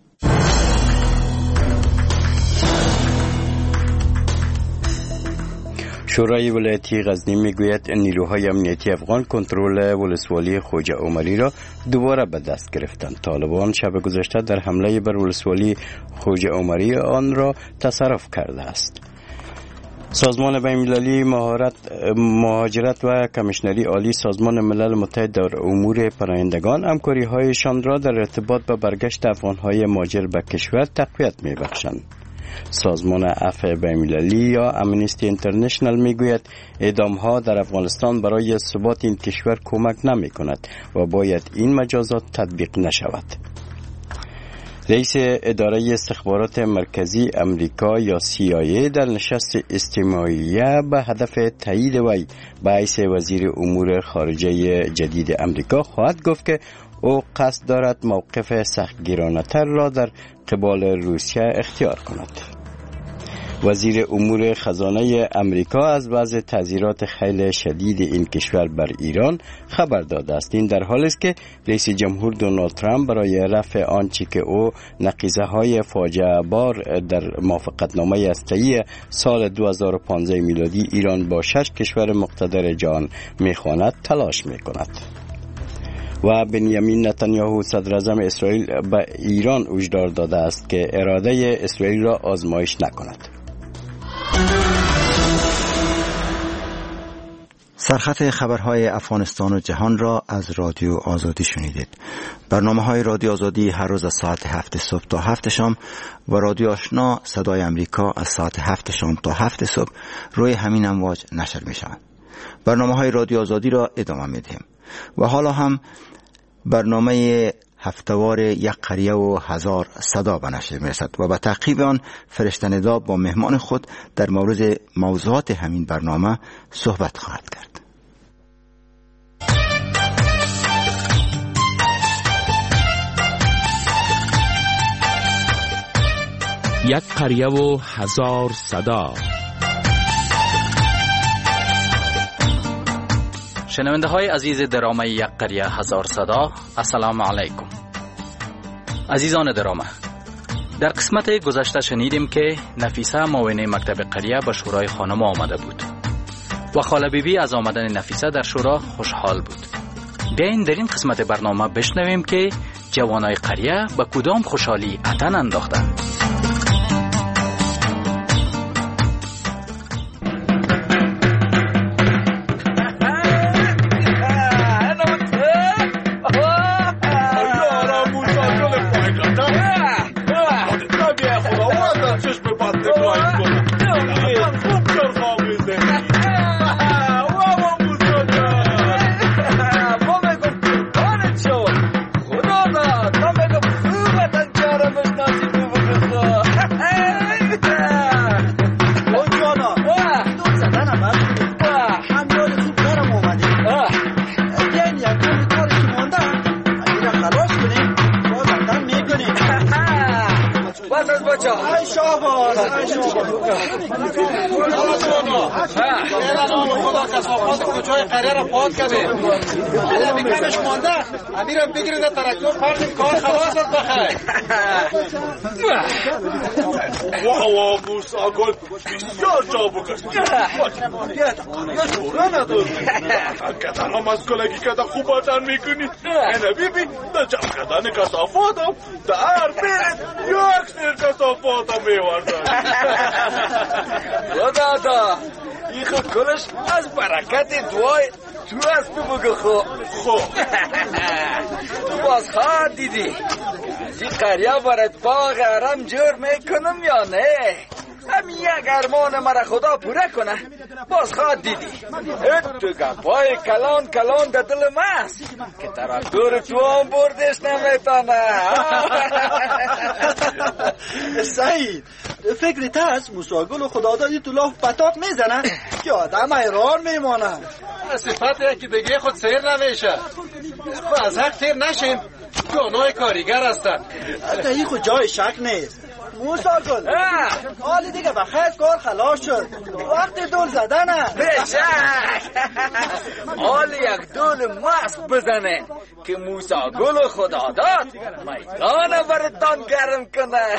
شورای ولایتی غزنی میگوید نیروهای امنیتی افغان کنترل ولسوالی خوجه عمری را دوباره به دست گرفتند. طالبان شب گذشته در حمله بر ولسوالی خوجه عمری آن را تصرف کرده است. سازمان بین‌المللی مهاجرت و کمیشنری عالی سازمان ملل متحد در امور پناهندگان همکاری‌هایشان را در ارتباط با برگشت افغان‌های مهاجر به کشور تقویت می‌بخشند. سازمان عفو بین‌المللی یا امنیستی اینترنشنال میگوید اعدام‌ها در افغانستان برای ثبات این کشور کمک نمی‌کند و باید این مجازات تطبیق نشود. رئیس اداره استخبارات مرکزی امریکا یا CIA در نشست اجتماعی به هدف تایید وی به حیث وزیر امور خارجه جدید امریکا خواهد گفت که او قصد دارد موقف سختگیرانه‌تر را در قبال روسیه اختیار کند. وزیر امور خزانه امریکا از وضع تعزیرات خیلی شدید این کشور بر ایران خبر داده است. این در حالی است که رئیس جمهور دونالد ترامپ برای رفع آنچه که او نقیضه های فاجعه بار در موافقتنامه هسته‌ای سال 2015 میلادی ایران با 6 کشور مقتدر جهان میخواند تلاش میکند. و بنیامین نتانیاهو صدر اعظم اسرائیل به ایران هشدار داده است که اراده اسرائیل را آزمایش نکند. سرخط خبرهای افغانستان و جهان را از رادیو آزادی شنیدید. برنامه‌های رادیو آزادی هر روز از ساعت 7 صبح تا 7 شام و رادیو آشنا صدای امریکا از ساعت 7 شام تا 7 صبح روی همین امواج نشر می‌شوند. برنامه‌های رادیو آزادی را ادامه می‌دهیم. و حالا هم برنامه هفتهوار یک قریه و 1000 صدا به نشر می‌رسد و به تعقیب آن فرشته ندا با مهمان خود در مورد موضوعات همین برنامه صحبت خواهد کرد. یک قریه و 1000 صدا. شنونده های عزیز درامه یک قریه 1000 صدا، السلام علیکم. عزیزان درامه، در قسمت گذشته شنیدیم که نفیسه معاون مکتب قریه به شورای خانم آمده بود و خاله بیبی از آمدن نفیسه در شورا خوشحال بود. بیاین در این قسمت برنامه بشنویم که جوانای قریه به کدام خوشحالی اتن انداختند. امیرم بگیرید تراکتور پرد کار خلاص است بخیر. واه موسا گل بسیار چابک است. یا شورا نداری. کتن هم از کلگی کتن خوب باتن میکنی. اینه بیبی در جمع کتن کسافات هم در بید یک سر کسافات هم میوردن. خدا دا این خود کلش از برکت دوای تو است تو بگو خب تو باز خواه دیدی این قریه برات باغ حرم جور میکنم یا نه؟ همین یک ارمان مرا خدا پوره کنه باز خواه دیدی تو گپای کلان در دل ماست که تراکتور تو هم بردش نمیتانه. سعید فکرت هست موساگل و خدادادی تو لاف پتاق میزنن که آدم ایران میمانن. صفت یکی دیگه خود سیر نمیشه و از حق تیر نشین که اونای کاریگر هستن. حتی این خود جای شک نیست. موسا گل حالی دیگه بخیر کار خلاص شد. وقت دول زدنه. بشک حالی یک دول مست بزنه که موسا گل خدا داد میدان برتان گرم کنه.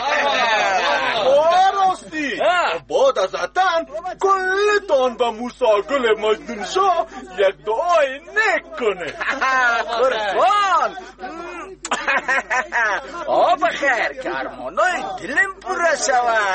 راستی بعد از اتن کلتان به موسا گل مجنون شاه یک دعای نیک کنه. قربان آب خیر که ارمانای دلم پره شوه.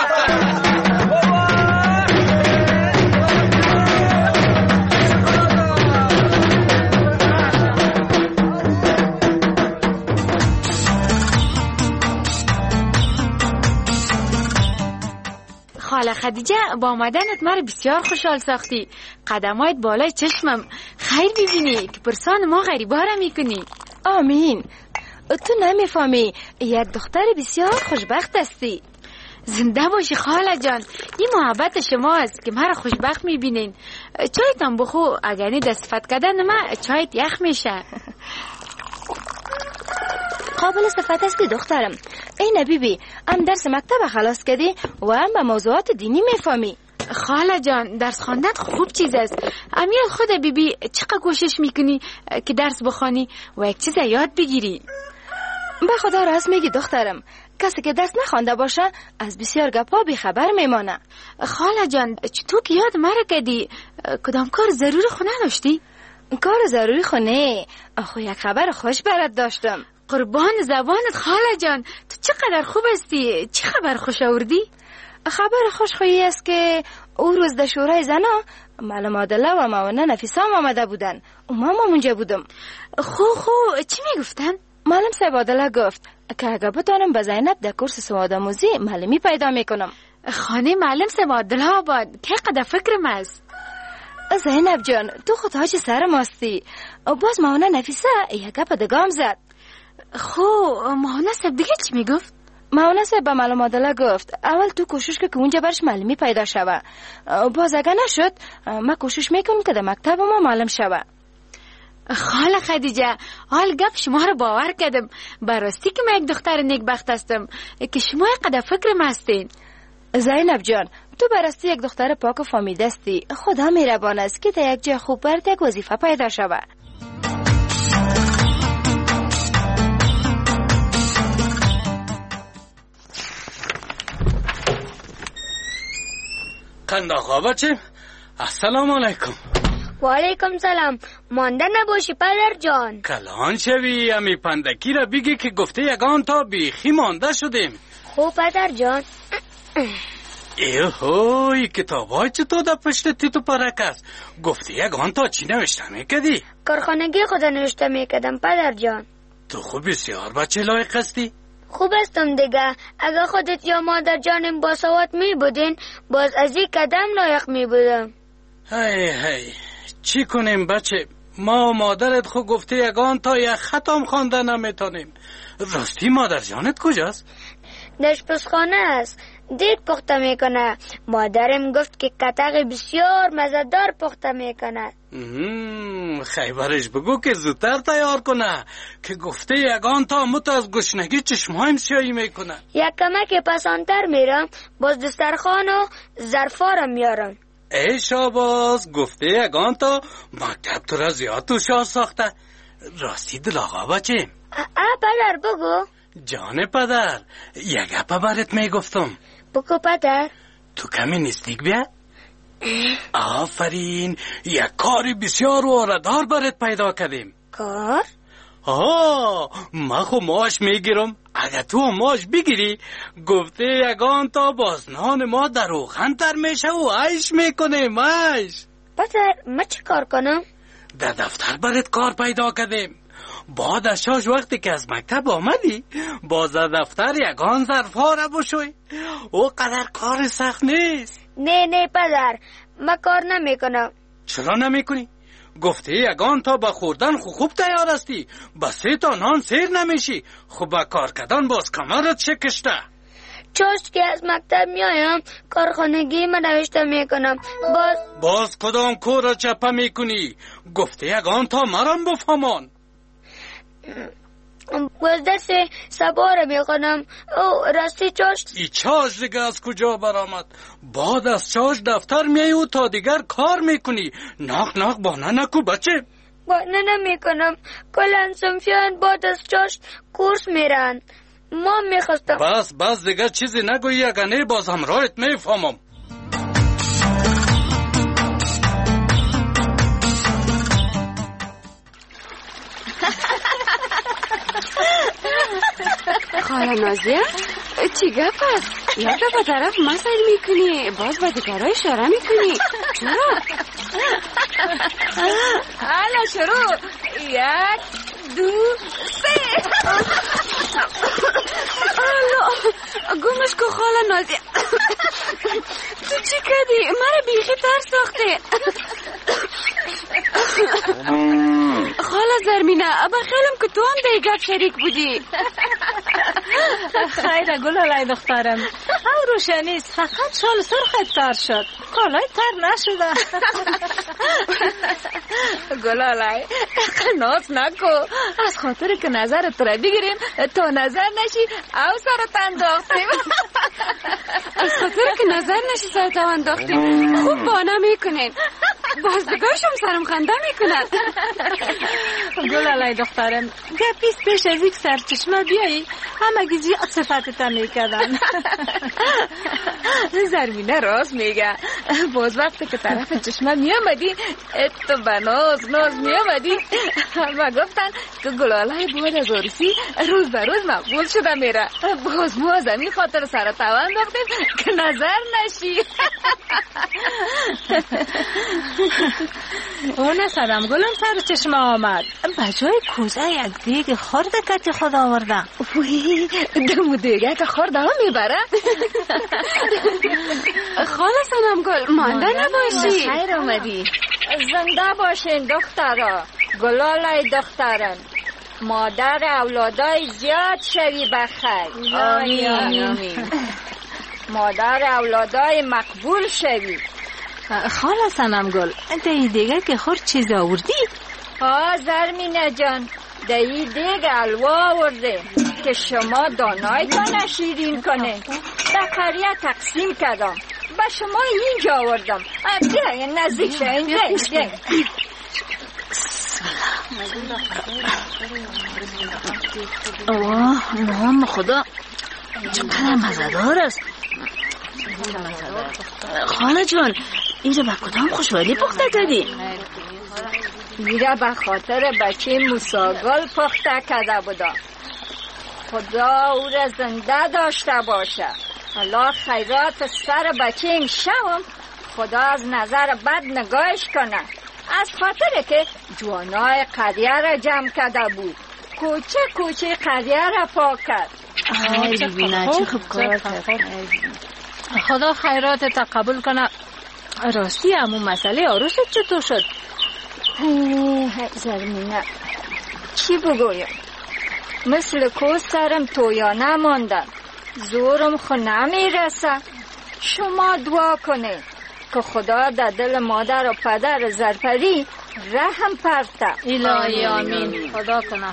خاله خدیجه با آمدنت مرا بسیار خوشحال ساختی. قدمایت بالای چشمم. خیر ببینی که پرسان ما غریبا را میکنی. آمین. تو نمیفهمی یک دختر بسیار خوشبخت هستی. زنده باشی خاله جان. این محبت شماست که مرا خوشبخت میبینین. چایتان بخو اگر نی دستفت کردن ما چایت یخ میشه. قابل استفاده هستی دخترم. ای بیبی هم درس مکتب خلاص کردی و هم به موضوعات دینی میفهمی. خاله جان درس خواندن خوب چیز است. امیال خود بیبی چقدر کوشش میکنی که درس بخوانی و یک چیز یاد بگیری. به خدا راست میگی دخترم. کسی که درس نخوانده باشه از بسیار گپا بی خبر میمانه. خاله جان چطور که یاد مرا کردی؟ کدام کار ضروری خونه داشتی؟ کار ضروری خونه؟ آخو یک خبر خوش برات داشتم. قربان زبانت خاله جان. تو چقدر خوب هستی. چه خبر خوش آوردی؟ خبر خوشخویی است که او روز در شورای زنا معلم عادله و معاونه نفیسه هم آمده بودن و ما اونجا بودم. خو چی میگفتن؟ معلم صاحب عادله گفت که اگه بتانم به زینب در کورس سوادآموزی معلمی پیدا میکنم. خانه معلم صاحب عادله آباد که قدر فکرم است. زینب جان تو خود هاچ سر ماستی. باز معاونه نفیسه یک گپ دگام زد. خو معاونه صاحب دیگه چی میگفت؟ معاونه صاحب به معلم عادله گفت اول تو کوشش که اونجا برش معلمی پیدا شوه. باز اگه نشد ما کوشش میکنم که در مکتب ما معلم شوه. خاله خدیجه حال گپ شما رو باور کردم. براستی که من یک دختر نیکبخت هستم که شما قدر فکرم هستین. زینب جان تو براستی یک دختر پاک و فامیده هستی. خدا مهربان است که تا یک جای خوب برات یک وظیفه پیدا شوه. قنداقا بچه السلام علیکم. و علیکم سلام. مانده نباشی پدر جان. کلان شوی امی پندکی را بگی که گفته یگان تا بیخی مانده شدیم. خوب پدر جان. ایهوی کتابای چطور در پشت تیتو پرک است. گفته یگان تا چی نوشته میکدی؟ کارخانگی خود نوشته میکدم پدر جان. تو خوب بسیار بچه لایق هستی. خوب استم دیگه. اگه خودت یا مادر جانم باسواد می بودین باز از این قدم لایق می بودم. هی چی کنیم بچه؟ ما و مادرت خود گفته یگان تا یک خطم خوانده نمیتونیم. راستی مادر جانت کجاست؟ در آشپزخانه است. دید پخته میکنه. مادرم گفت که کتق بسیار مزه‌دار پخته میکنه. خیبرش بگو که زودتر تیار کنه که گفته یگان تا مت از گشنگی چشمایم سیایی میکنه. یک کمک پسانتر میرم باز دسترخوان و ظرفا را میارم. ای شاباز گفته یگان تا مکتب تو را زیاد تو شاه ساخته. راستی دل آقا بچه. پدر بگو. جان پدر یک گپ برات میگفتم. بگو پدر. تو کمی نزدیک بیا. آفرین یک کاری بسیار واردار برات پیدا کردیم. کار؟ ما خو ماش میگیرم. اگه تو ماش بگیری گفته یگان تا بازنان ما در روغن تر میشه و عیش میکنه ماش. پدر ما چی کار کنم؟ در دفتر برات کار پیدا کردیم. بعد از شاش وقتی که از مکتب آمدی باز در دفتر یگان ظرفا را بشوی. او قدر کار سخت نیست. نه پدر ما کار نمیکنم. چرا نمیکنی؟ گفته یگان تا با خوردن خوب تیار هستی. با 3 تا نان سیر نمیشی. خب با کار کردن باز کمرت شکسته. چوست که از مکتب میایم کارخانگی ما نوشته میکنم. باز کدام کار را چپه میکنی؟ گفته یگان تا مرم بفهمان. باز دست سباره میکنم او راستی چاش ای چاش دیگه از کجا برآمد؟ بعد از چاش دفتر میای و تا دیگر کار میکنی. ناق بانه نکو بچه. بانه نمیکنم. کلن صنفیان بعد از چاش کورس میرن. ما میخواستم. بس دیگه چیزی نگویی، اگه نه باز همراهت میفهمم. خاله نازیه چی گپ است؟ یک دفعه طرف مسئله میکنی باز با دیگرها اشاره میکنی. چرا؟ حالا شروع. 1 2 3. گمش کو خاله نازیه. تو چی کردی؟ مرا بیخی ترس ساخته. خاله زرمینه بخیلم که تو هم در گپ شریک بودی. خیره گلالای دخترم، او روشنیست، فقط شال سرخت تر شد، کالای تر نشده. گلالای ناز نکو، از خاطر که نظرت را بگیریم تو نظر نشی او سرت انداختیم. از خاطر که نظر نشی سرت انداختیم خوب بانه میکنین، بازدگاهشم سرم خنده میکنن. گلالای دخترم گپیست پیش از یک سرچشمه بیایی همه گیزی صفتت میکردن. زرمینه راست میگه، باز وقتی که طرف چشمه میامدی تو به ناز میامدی و گفتن که گلالای بود از عروسی روز به روز مقبول شده میره. باز ما از همین خاطر سر تو انداختیم که نظر نشی. اون سرم گلم سر چشمه آمد، بجای کوزه یک دیگ خورد کتی خود آورده. دمو دیگه که خورده ها میبره. خاله سنم گل مانده نباشی. خیر آمدی. زنده باشین دخترا. گلالای دخترم، مادر اولادای زیاد شوی بخیر. آمین. مادر اولادای مقبول شوی. خاله سنم گل دیگه که خور چیز آوردی؟ زرمینه جان دی دیگ الوا آورده که شما دانایتان شیرین کنه. بقریه تقسیم کردم، به شما اینجا آوردم. بیاین نزدیک شاین. بیاین. نام خدا چقدر مزدار است. خاله جان اینجا به کدام خوشواری پخته کردی؟ میره به خاطر بچه موساگل پخته کرده بودا. خدا او را زنده داشته باشه. الله خیرات سر بچه این شوم خدا از نظر بد نگاهش کنه. از خاطر که جوانای قریه را جمع کرده بود، کوچه قریه را پاک کرد. چه خوب کار کرد. خدا خیرات تقبل کنه. راستی همون مسئله عروست چطور شد؟ زرمینه چی بگویم؟ مثل کوز سرم تویانه ماندن، زورم خو نمیرسه. شما دعا کنید که خدا در دل مادر و پدر زرپری رحم پرته. الهی آمین. خدا کنه.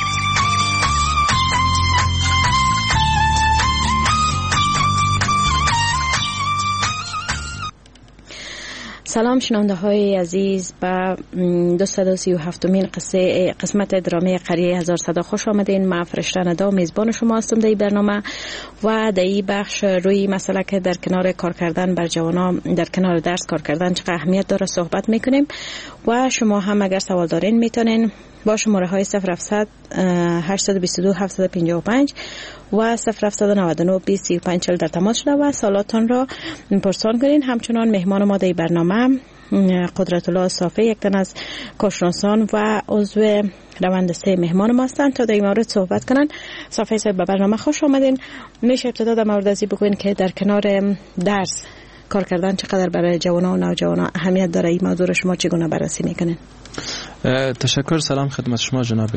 سلام شنونده های عزیز، به 237مین قسمت درامه قریه هزار صدا خوش آمدین. من فرشته ندا میزبان شما هستم در این برنامه و در این بخش روی مسئله که در کنار کار کردن بر جوانان، در کنار درس کار کردن چقدر اهمیت داره صحبت میکنیم و شما هم اگر سوال دارین میتونین با شماره های 0700 822 755 و 0799 2035 در تماس شده و سوالاتان را پرسان کنین. همچنان مهمان ما در برنامه قدرت الله صافی، یک تن از کارشناسان و عضو روند 3 مهمان ما هستند تا در این مورد صحبت کنن. صافی صاحب به برنامه خوش آمدین. میشه ابتدا در مورد ازی بگوین که در کنار درس کار کردن چقدر برای جوانان و نوجوانان اهمیت داره؟ این موضوع شما چگونه بررسی میکنین؟ تشکر. سلام خدمت شما جناب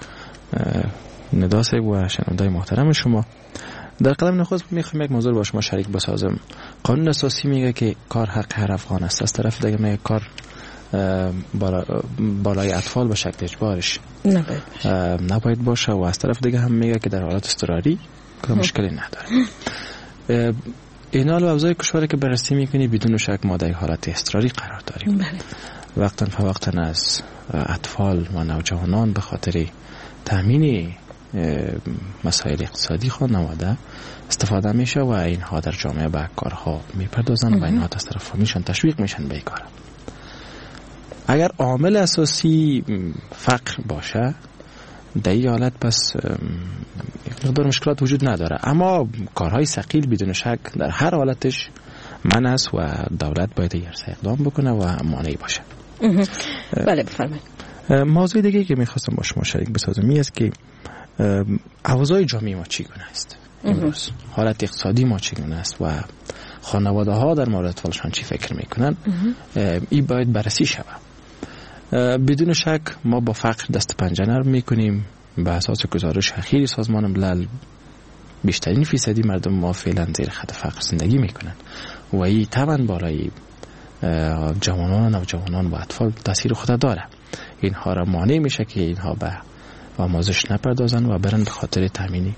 ندا صاحب و شنوندای محترم شما. در قلم نخست میخوام یک موضوع با شما شریک بسازم. قانون اساسی میگه که کار حق هر افغان است، از طرف دیگه میگه کار بالای اطفال به شکل اجبارش نباید باشه و از طرف دیگه هم میگه که در حالت اضطراری که مشکلی نداره. این حال و ابزار کشوری که بررسی میکنی بدون شک ما در حالت اضطراری قرار داریم. وقتا فوقتا از اطفال و نوجوانان به خاطر تامین مسائل اقتصادی خانواده استفاده میشه و اینها در جامعه به کارها میپردازن و اینها از طرف فامیلشان تشویق میشن به کار. اگر عامل اساسی فقر باشه در این حالت پس مقدار مشکلات وجود نداره، اما کارهای ثقیل بدون شک در هر حالتش منع است و دولت باید یرسه اقدام بکنه و مانعی باشه. بله بفرمایید. موضوع دیگه که میخواستم با شما شریک بسازم این است که اوضاع جامعه ما چگونه است امروز، حالت اقتصادی ما چگونه است و خانواده ها در مورد اطفالشان چی فکر میکنن. این باید بررسی شود. بدون شک ما با فقر دست پنجه نرم میکنیم. به اساس گزارش اخیر سازمان ملل بیشترین فیصدی مردم ما فعلا زیر خط فقر زندگی میکنن و این طبعا بالای جوانان و نوجوانان و اطفال تاثیر خود داره. اینها را مانع میشه که اینها به آموزش نپردازن و برن به خاطر تامین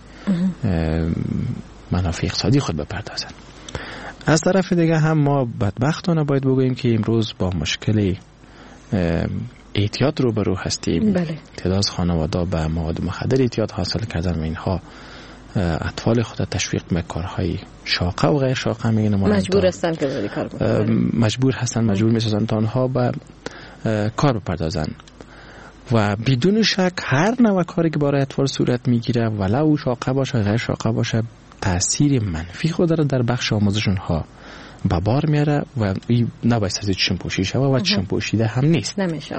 منافع اقتصادی خود بپردازن. از طرف دیگه هم ما بدبختانه باید بگوییم که امروز با مشکل اعتیاد روبرو هستیم. بله. تعداد خانواده به مواد مخدر اعتیاد حاصل کردن و اینها اطفال خود تشویق به کارهای شاقه و غیر شاقه میگن مجبور هستن که بری کار بکنن. مجبور میسازن تا آنها به کار بپردازن و بدون شک هر نوع کاری که برای اطفال صورت میگیره ولو شاقه باشه غیر شاقه باشه تأثیر منفی خود داره در بخش آموزش اونها به بار میاره و این نباید از چشم پوشی شود و چشم پوشیده هم نیست. نمیشه.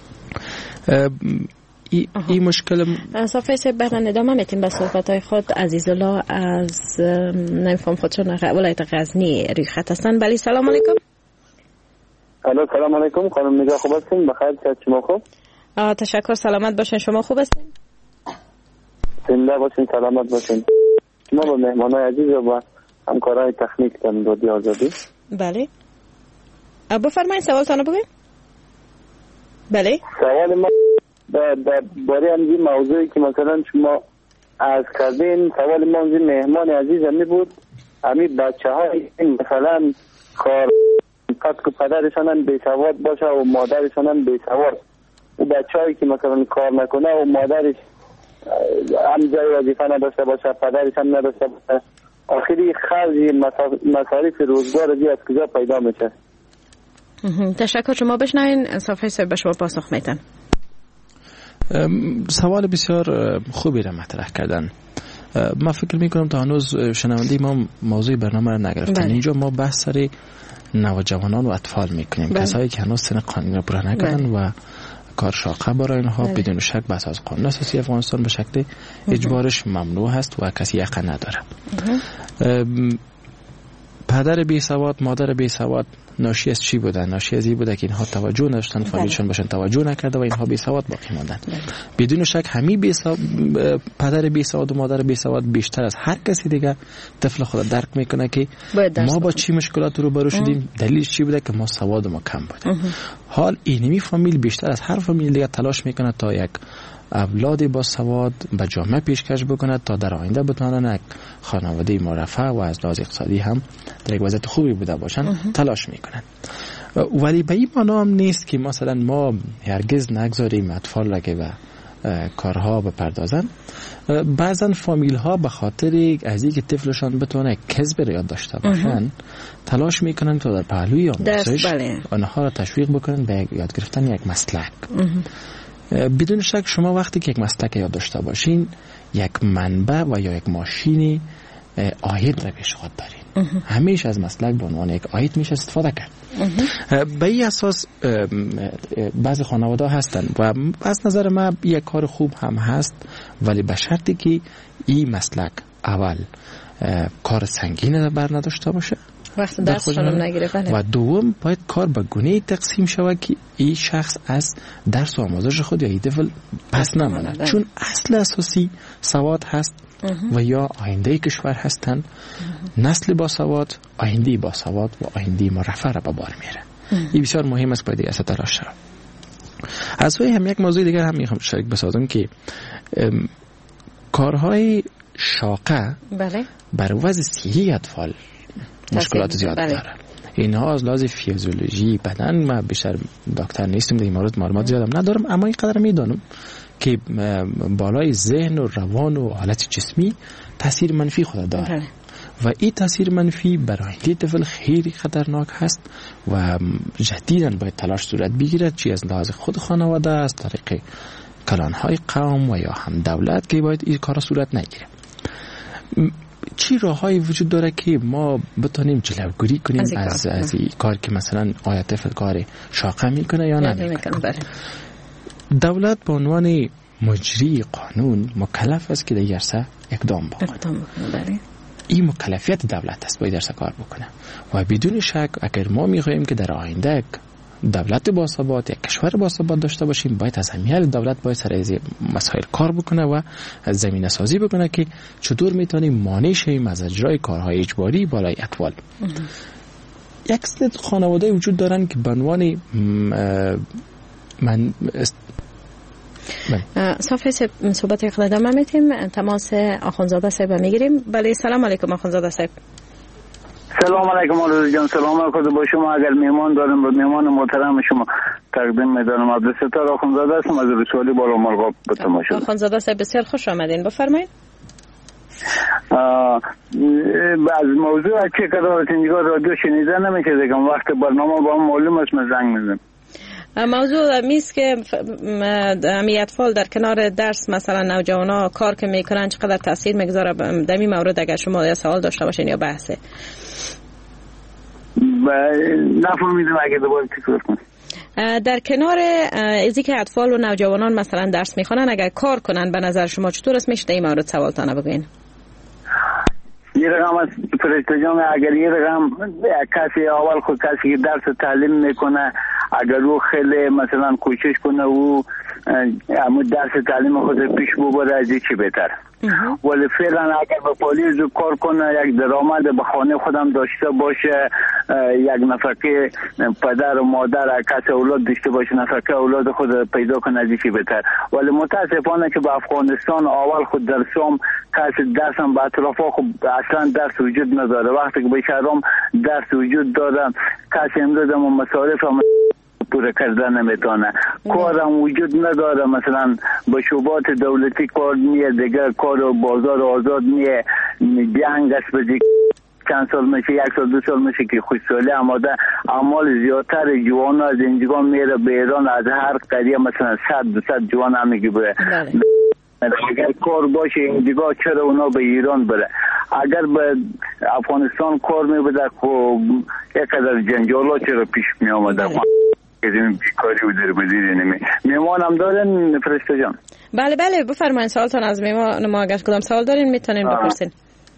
این مشکل صافی سه بعدن ادامه میتیم به صحبت‌های خود. عزیزالله از نمیفهم خودشون ولایت غزنی روی خط هستن. بله سلام علیکم. الو سلام علیکم خانم نگاه خوب هستین؟ بخیر شما خوب؟ تشکر سلامت باشین. شما خوب هستین؟ زنده باشین سلامت باشین. شما با مهمانای عزیز و همکارای تکنیک تن رادیو آزادی. بله بفرمایید سوالتون رو بگید. بله سوال ما برای همین موضوعی که مثلا شما از کردین سوال ما از مهمان عزیز همی بود همی بچه های مثلا کار فقط که پدرشان هم بیسواد باشه و مادرشان هم بیسواد و بچه هایی که مثلا کار نکنه و مادرش هم جای وظیفه نداشته باشه پدرش هم نداشته باشه آخری خرج مصارف روزگار از کجا پیدا میشه؟ تشکر. شما بشنوین صفحه سه به شما پاسخ میتن. سوال بسیار خوبی را مطرح کردن. ما فکر میکنم تا هنوز شنونده ما موضوع برنامه را نگرفتن. اینجا ما بحث سر نوجوانان و اطفال میکنیم. کسایی که هنوز سن قانونی را پوره نکردن و کار شاقه برای اینها بدون شک بحث از قانون اساسی افغانستان به شکل اجبارش ممنوع هست و کسی حق نداره. پدر بی سواد مادر بی سواد ناشی از چی بودن؟ ناشی از این بوده که اینها توجه نداشتن فامیلشون باشن توجه نکرده و اینها بی سواد باقی ماندن. بدون شک همین پدر بی سواد و مادر بی سواد بیشتر از هر کسی دیگه طفل خود درک میکنه که ما با چی مشکلات روبرو شدیم. دلیلش چی بوده که ما سواد ما کم بوده. حال اینمی فامیل بیشتر از هر فامیل دیگه تلاش میکنه تا یک اولادی با سواد به جامعه پیشکش بکند تا در آینده بتوانند یک خانواده مرفه و از لحاظ اقتصادی هم در یک وضعیت خوبی بوده باشند تلاش میکنند. ولی به این معنا هم نیست که مثلا ما هرگز نگذاریم اطفال را که به کارها بپردازن. بعضا فامیل ها به خاطر از اینکه طفلشان بتونه کسب را یاد داشته باشن تلاش میکنن تا در پهلوی آموزش آنها را تشویق بکنن به یاد گرفتن یک مسلک. بدون شک شما وقتی که یک مسلک یاد داشته باشین یک منبع و یا یک ماشین آید را پیش خود دارین. همیشه از مسلک به عنوان یک آید میشه استفاده کرد. به این اساس بعضی خانواده هستن و از نظر من یک کار خوب هم هست ولی به شرطی که این مسلک اول کار سنگین بر نداشته باشه وقت درسشون نگیره و دوم باید کار به گونه تقسیم شود که این شخص از درس و آموزش خود یا این طفل پس نماند. چون اصل اساسی سواد هست و یا آینده کشور هستند. نسل با سواد آینده با سواد و آینده مرفه را به بار میره. این بسیار مهم است باید است تلاش شود. از سوی هم یک موضوع دیگر هم میخوام شریک بسازم که کارهای شاقه بله بر وضع صحی اطفال مشکلات زیاد داره. اینها از لحاظ فیزیولوژی بدن، ما بیشتر دکتر نیستم در این مورد معلومات زیادم ندارم، اما این قدر میدانم که بالای ذهن و روان و حالت جسمی تاثیر منفی خود داره و این تاثیر منفی برای این طفل خیلی خطرناک هست و جدیداً باید تلاش صورت بگیرد، چی از لحاظ خود خانواده از طریق کلانهای قوم و یا هم دولت که باید این کار صورت نگیره. چی راههایی وجود داره که ما بتونیم جلوگیری کنیم از این کار که مثلا آیا طفل کار شاقه میکنه یا نمیکنه؟ دولت به عنوان مجری قانون مکلف است که در عرصه اقدام بکنه. این مکلفیت دولت است باید درس کار بکنه و بدون شک اگر ما میخواهیم که در آینده دولت باثبات یک کشور باثبات داشته باشیم، باید از همین دولت باید سر از مسائل کار بکنه و زمینه سازی بکنه که چطور میتونیم مانع شیم از اجرای کارهای اجباری بالای اطفال. یک سری خانواده وجود دارن که به عنوان صافی صحبت اقدام میتیم تماس آخونزاده صاحب میگیریم. بله سلام علیکم آخونزاده صاحب. سلام علیکم آرزو جان، سلام علیکم با شما. اگر میمان دارم با میمان محترم شما تقدیم میدانم. عبدالستار آخونزاده هستم از رسوالی بالا مرغاب به تماشا. آخونزاده صاحب بسیار خوش آمدین، بفرمایید. از موضوع چه قرار تنجگاه رادیو شنیده نمیشه دیگه، وقت برنامه با هم معلوم است من زنگ میزنم. موضوع میست که امی اطفال در کنار درس مثلا نوجوانا کار که میکنن چقدر تاثیر میگذاره در این مورد؟ اگر شما یا سوال داشته باشین یا بحثه. نفهمیدم، اگه دوباره تکرار کنید. در کنار ازی که اطفال و نوجوانان مثلا درس میخونن اگر کار کنن به نظر شما چطور است میشه در این مورد سوالتانه بگوین؟ یه رقم از فرشته جان، اگر یه رقم کسی اول خود کسی که درس تعلیم میکنه اگر او خیلی مثلا کوشش کنه و اما درس تعلیم خود پیش ببره از چی بهتر. ولی فعلا اگر به پلیس کار کنه یک درآمد به خانه خودم داشته باشه، یک نفقه پدر و مادر کسی اولاد داشته باشه نفقه اولاد خود پیدا کنه از چی بهتر. ولی متاسفانه که به افغانستان اول خود درسام کسی درس هم به اطرافا خب اصلا درس وجود نداره. وقتی که به شهرام درس وجود داره کسی امروز هم مصارف هم پوره کردن نمیتونه، کارم وجود نداره. مثلا به شعبات دولتی کار نیه دیگه، کار بازار آزاد نیه، جنگ است به چند سال میشه، یک سال دو سال میشه که خوشحالی آماده اعمال زیادتر جوان از اینجا میره به ایران، از هر قریه مثلا 100-200 جوان هم میگه به اگر کار باشه اینجا چرا اونا به ایران بره؟ اگر به افغانستان کار میبوده خب یک قدر جنجالا چرا پیش می آمده؟ بیکاری و درگذیری میمانم دارن فرشته جان؟ بله بله بفرمایید سوالتان از میمان. ما اگر کدام سوال دارین میتونین بپرسین.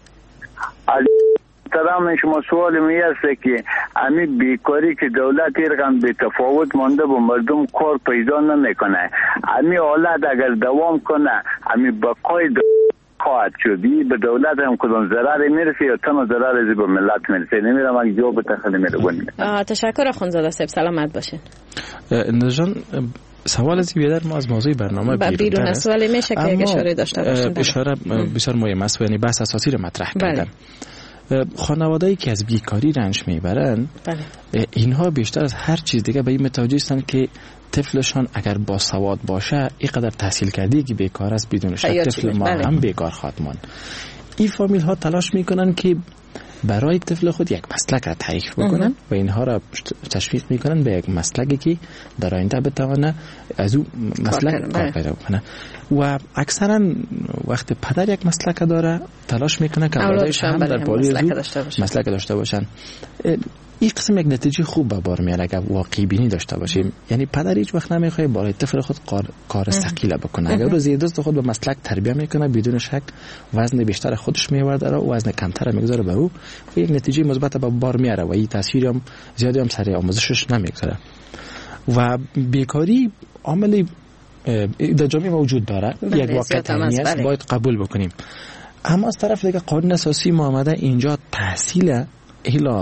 تمام شما سوال می است که امی بیکاری که دولت رقم به تفاوت مانده با مردم کار پیدا نمیکنه، امی حالت اگر دوام کنه امی بقای خواهد شدی به دولت هم کدام ضرر میرسه یا تنها ضرر از به ملت میرسه؟ نمیرم اگه جواب تخلی میره. تشکر آخونزاده صاحب، سلامت باشین. نجان سوال از بیادر ما از موضوع برنامه بیرون است ولی میشه که یک اشاره داشته باشیم. اشاره بسیار مهم است و یعنی بحث اساسی رو مطرح کردن. خانواده‌ای که از بیکاری رنج میبرن اینها بیشتر از هر چیز دیگه به این متوجه هستن که طفلشان اگر با سواد باشه اینقدر تحصیل کرده که بیکار است، بدون شک طفل ما هم بیکار خواهد ماند. این فامیل ها تلاش میکنن که برای طفل خود یک مسلک را تعریف بکنن و اینها را تشویق میکنن به یک مسلکی که در آینده بتونه از او مسلک کار پیدا کنه. و اکثرا وقتی پدر یک مسلک داره تلاش میکنه که اولادش هم در پالی مسلک داشته باشن. این قسم یک نتیجه خوب به بار میاره اگر واقعی بینی داشته باشیم. یعنی پدر هیچ وقت نمیخواد برای طفل خود کار ثقیل بکنه. اگر روز دوست خود به مسلک تربیت میکنه بدون شک وزن بیشتر خودش میورده و وزن کمتر میگذاره به او و یک نتیجه مثبت به بار میاره و این تاثیر هم زیادی هم سر آموزشش نمیگذاره. و بیکاری عاملی در جامعه موجود داره، یک واقعیت است باید قبول بکنیم. اما از طرف دیگه قانون اساسی ما آمده اینجا تحصیل الا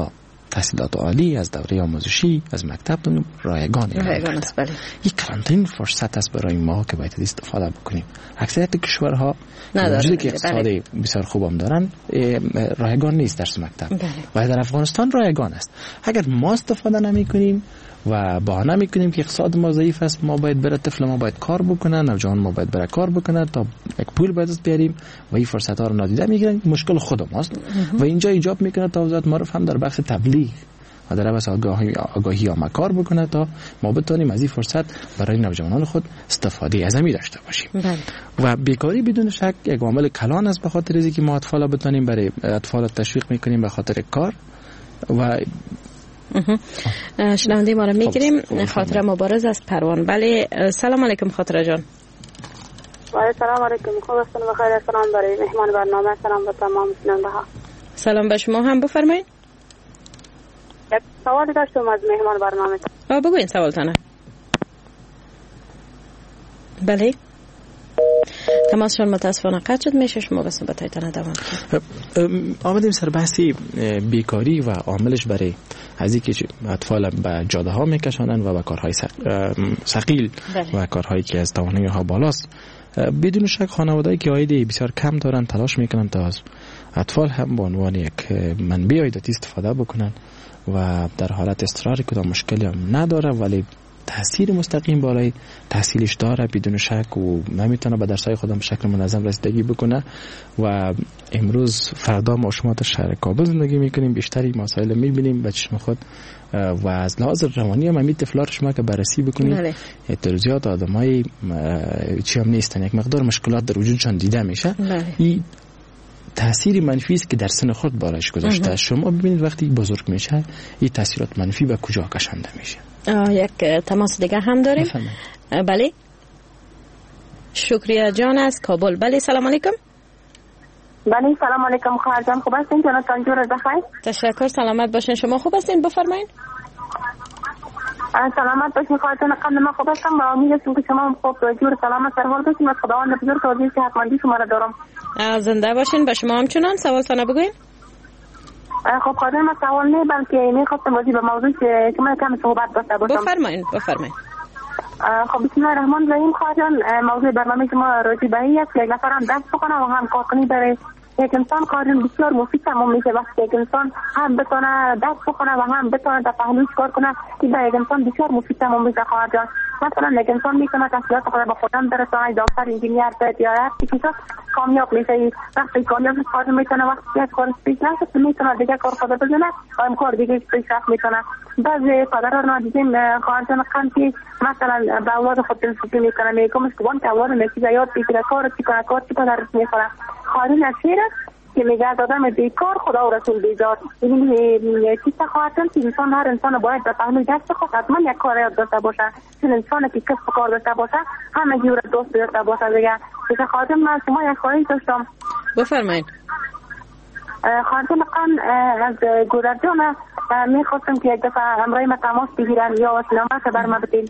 تحصیلات عالی، از دوره آموزشی، از مکتب رایگان است. بله. یک کلانترین فرصت است برای ما که باید استفاده بکنیم. اکثریت کشورها وجودی که اقتصادی بسیار خوبم دارن رایگان نیست درس مکتب. و در افغانستان رایگان است. اگر ما استفاده نمی‌کنیم و بهانه میکنیم که اقتصاد ما ضعیف است، ما باید برای طفل ما باید کار بکنن، نوجوان ما باید برای کار بکنن تا یک پول باید بیاریم و این فرصت ها رو نادیده میگیرن. مشکل خود ماست و اینجا ایجاب میکنه تا وزارت معارف هم در بخش تبلیغ و در بخش آگاهی آمد کار بکنه تا ما بتونیم از این فرصت برای نوجوانان خود استفاده عظیمی داشته باشیم. و بیکاری بدون شک یک عامل کلان است، به خاطر اینکه ما اطفال بتونیم برای اطفال تشویق میکنیم به خاطر کار. و شنونده ما رو میگیریم. خاطره مبارز از پروان. بله سلام علیکم خاطره جان. سلام علیکم. خوب هستین؟ بخیر. سلام برای مهمان برنامه، سلام به تمام شنونده ها. سلام به شما هم، بفرمایید. یک سوال داشتم از مهمان برنامه. بگوین سوالتانه. بله تماسشان متاسفانه قطع شد. میشه شما به صحبتایتان ادامه بدید؟ آمدیم سر بحثی بیکاری و عاملش برای از اینکه اطفال به جاده ها میکشانند و به کارهای ثقیل و کارهایی که از توانایی ها بالاست. بدون شک خانواده‌ای که عاید بسیار کم دارن تلاش میکنن تا از اطفال هم به عنوان یک منبع عایداتی استفاده بکنن و در حالت اضطرار کدام مشکلی هم نداره، ولی تاثیر مستقیم بالای تحصیلش داره بدون شک و نمیتونه به درس‌های خودم به شکل منظم رسیدگی بکنه. و امروز فردا ما شما در شهر کابل زندگی میکنیم، بیشتری مسائل میبینیم به چشم خود و از لحاظ روانی هم همین طفلا رو شما که بررسی بکنید اعتراضات آدمای چی هم نیستن، یک مقدار مشکلات در وجودشان دیده میشه. این تأثیر منفی است که در سن خود بالایش گذاشته. شما ببینید وقتی بزرگ میشه این تأثیرات منفی به کجا کشانده میشه. یک تماس دیگه هم داریم. بله شکریه جان از کابل. بله سلام علیکم. بله سلام علیکم خواهر جان، خوب هستین؟ جانتان جور بخیر. تشکر، سلامت باشین. شما خوب هستین؟ بفرمایید. سلامت باشین خواهر جان، قبل ما خوب هستم و امید هستم که شما هم خوب جور سلامت سرحال باشین. از خداوند بزرگ توضیح صحتمندی شما را دارم. زنده باشین. به شما همچنان. سوالتان بگوین. خب خواهر ما سوال نه بلکه میخواستم راجع به موضوع که من کم صحبت داشته باشم. بفرمایید. خب بسم الله الرحمن الرحیم. خواهر جان موضوع برنامه شما راجع به این است که یک نفر هم درس بکنه و هم کار کنی برای یک انسان کار بسیار مفید تمام میشه. وقتی یک انسان هم بتونه درس بکنه و هم بتونه در پهلوش کار کنه این برای یک انسان بسیار مفید تمام میشه. خواهر جان مثلا یک انسان میتونه تحصیلات خود به خودم برسونه، دکتر، انجینیر، یا چیزی کامیاب میشه. وقتی کامیاب کار میکنه، وقتی یک کار پیش نشه میتونه دیگه کار خود بزنه و هم کار دیگه پیشرفت میکنه. بعضی پدرها رو دیدیم خواهر جان که مثلا به اولاد خود دلسوزی میکنه، میگم که وان که اولاد نتیجه یاد بگیره کار چی کنه کار چی کنه درس میخوره. خواهر نشیر که میگه آدم بیکار خدا و رسول بیزار. این چیز خواهرتن که انسان هر انسان باید در پهلوی دست خود حتما یک کار یاد داشته باشه. چون انسان که کسب کار داشته باشه همه جور دوست داشته باشه دیگه. دیگه خواهرتن من شما یک خواهی داشتم. بفرمایید. خواهرتن از گودر جان میخواستم که یک دفعه همراه ما تماس بگیرن یا وسیله‌مه خبر ما بدین.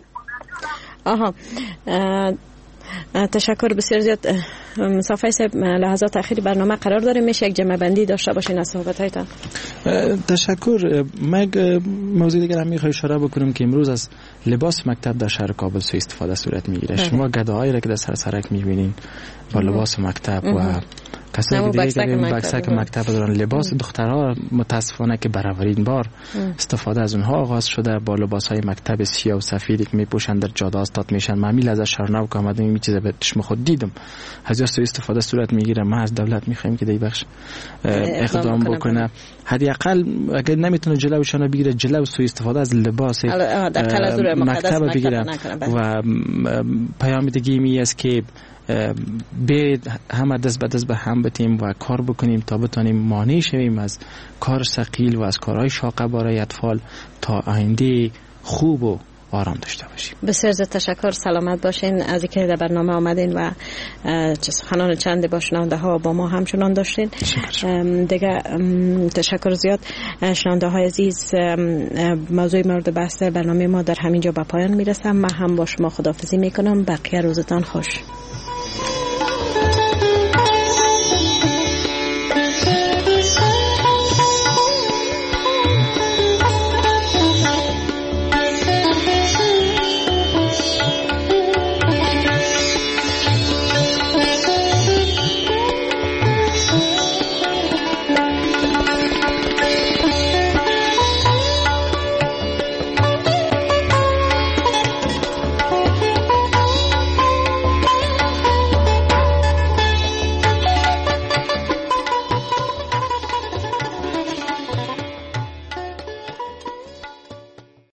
تشکر بسیار زیاد. صافی صاحب لحظات اخیر برنامه قرار داریم، میشه یک جمع بندی داشته باشین از صحبت‌هایتان. تشکر. من موضوع دیگر هم میخوام اشاره بکنم که امروز از لباس مکتب در شهر کابل سوء استفاده صورت میگیره. شما گداهایی را که در سرک میبینین با لباس مکتب و کسایی که دیگه بکسک مکتب دارن لباس دخترها متاسفانه که برابرین بار استفاده از اونها آغاز شده با لباسهای مکتب سیاه و سفیدی که میپوشن در جاده استاد میشن. معمیل از شهرنو که اومدم این چیزا به چشم خود دیدم از سوء استفاده صورت میگیره. ما از دولت میخوایم که در این بخش اقدام بکنه، حداقل اگر نمیتونه جلوشون بگیره جلو سوء استفاده از لباس مکتب بگیره. و پیام دیگه می است که به همه دست به دست به هم بتیم و کار بکنیم تا بتونیم مانع شویم از کار ثقیل و از کارهای شاقه برای اطفال تا آینده خوب و آرام داشته باشیم. بسیار زیاد تشکر. سلامت باشین از اینکه در برنامه آمدین و سخنان چند با شنونده ها با ما همچنان داشتین. دیگه تشکر زیاد. شنونده های عزیز، موضوع مورد بحث برنامه ما در همینجا به پایان میرسم. من هم با شما خداحافظی میکنم. بقیه روزتان خوش.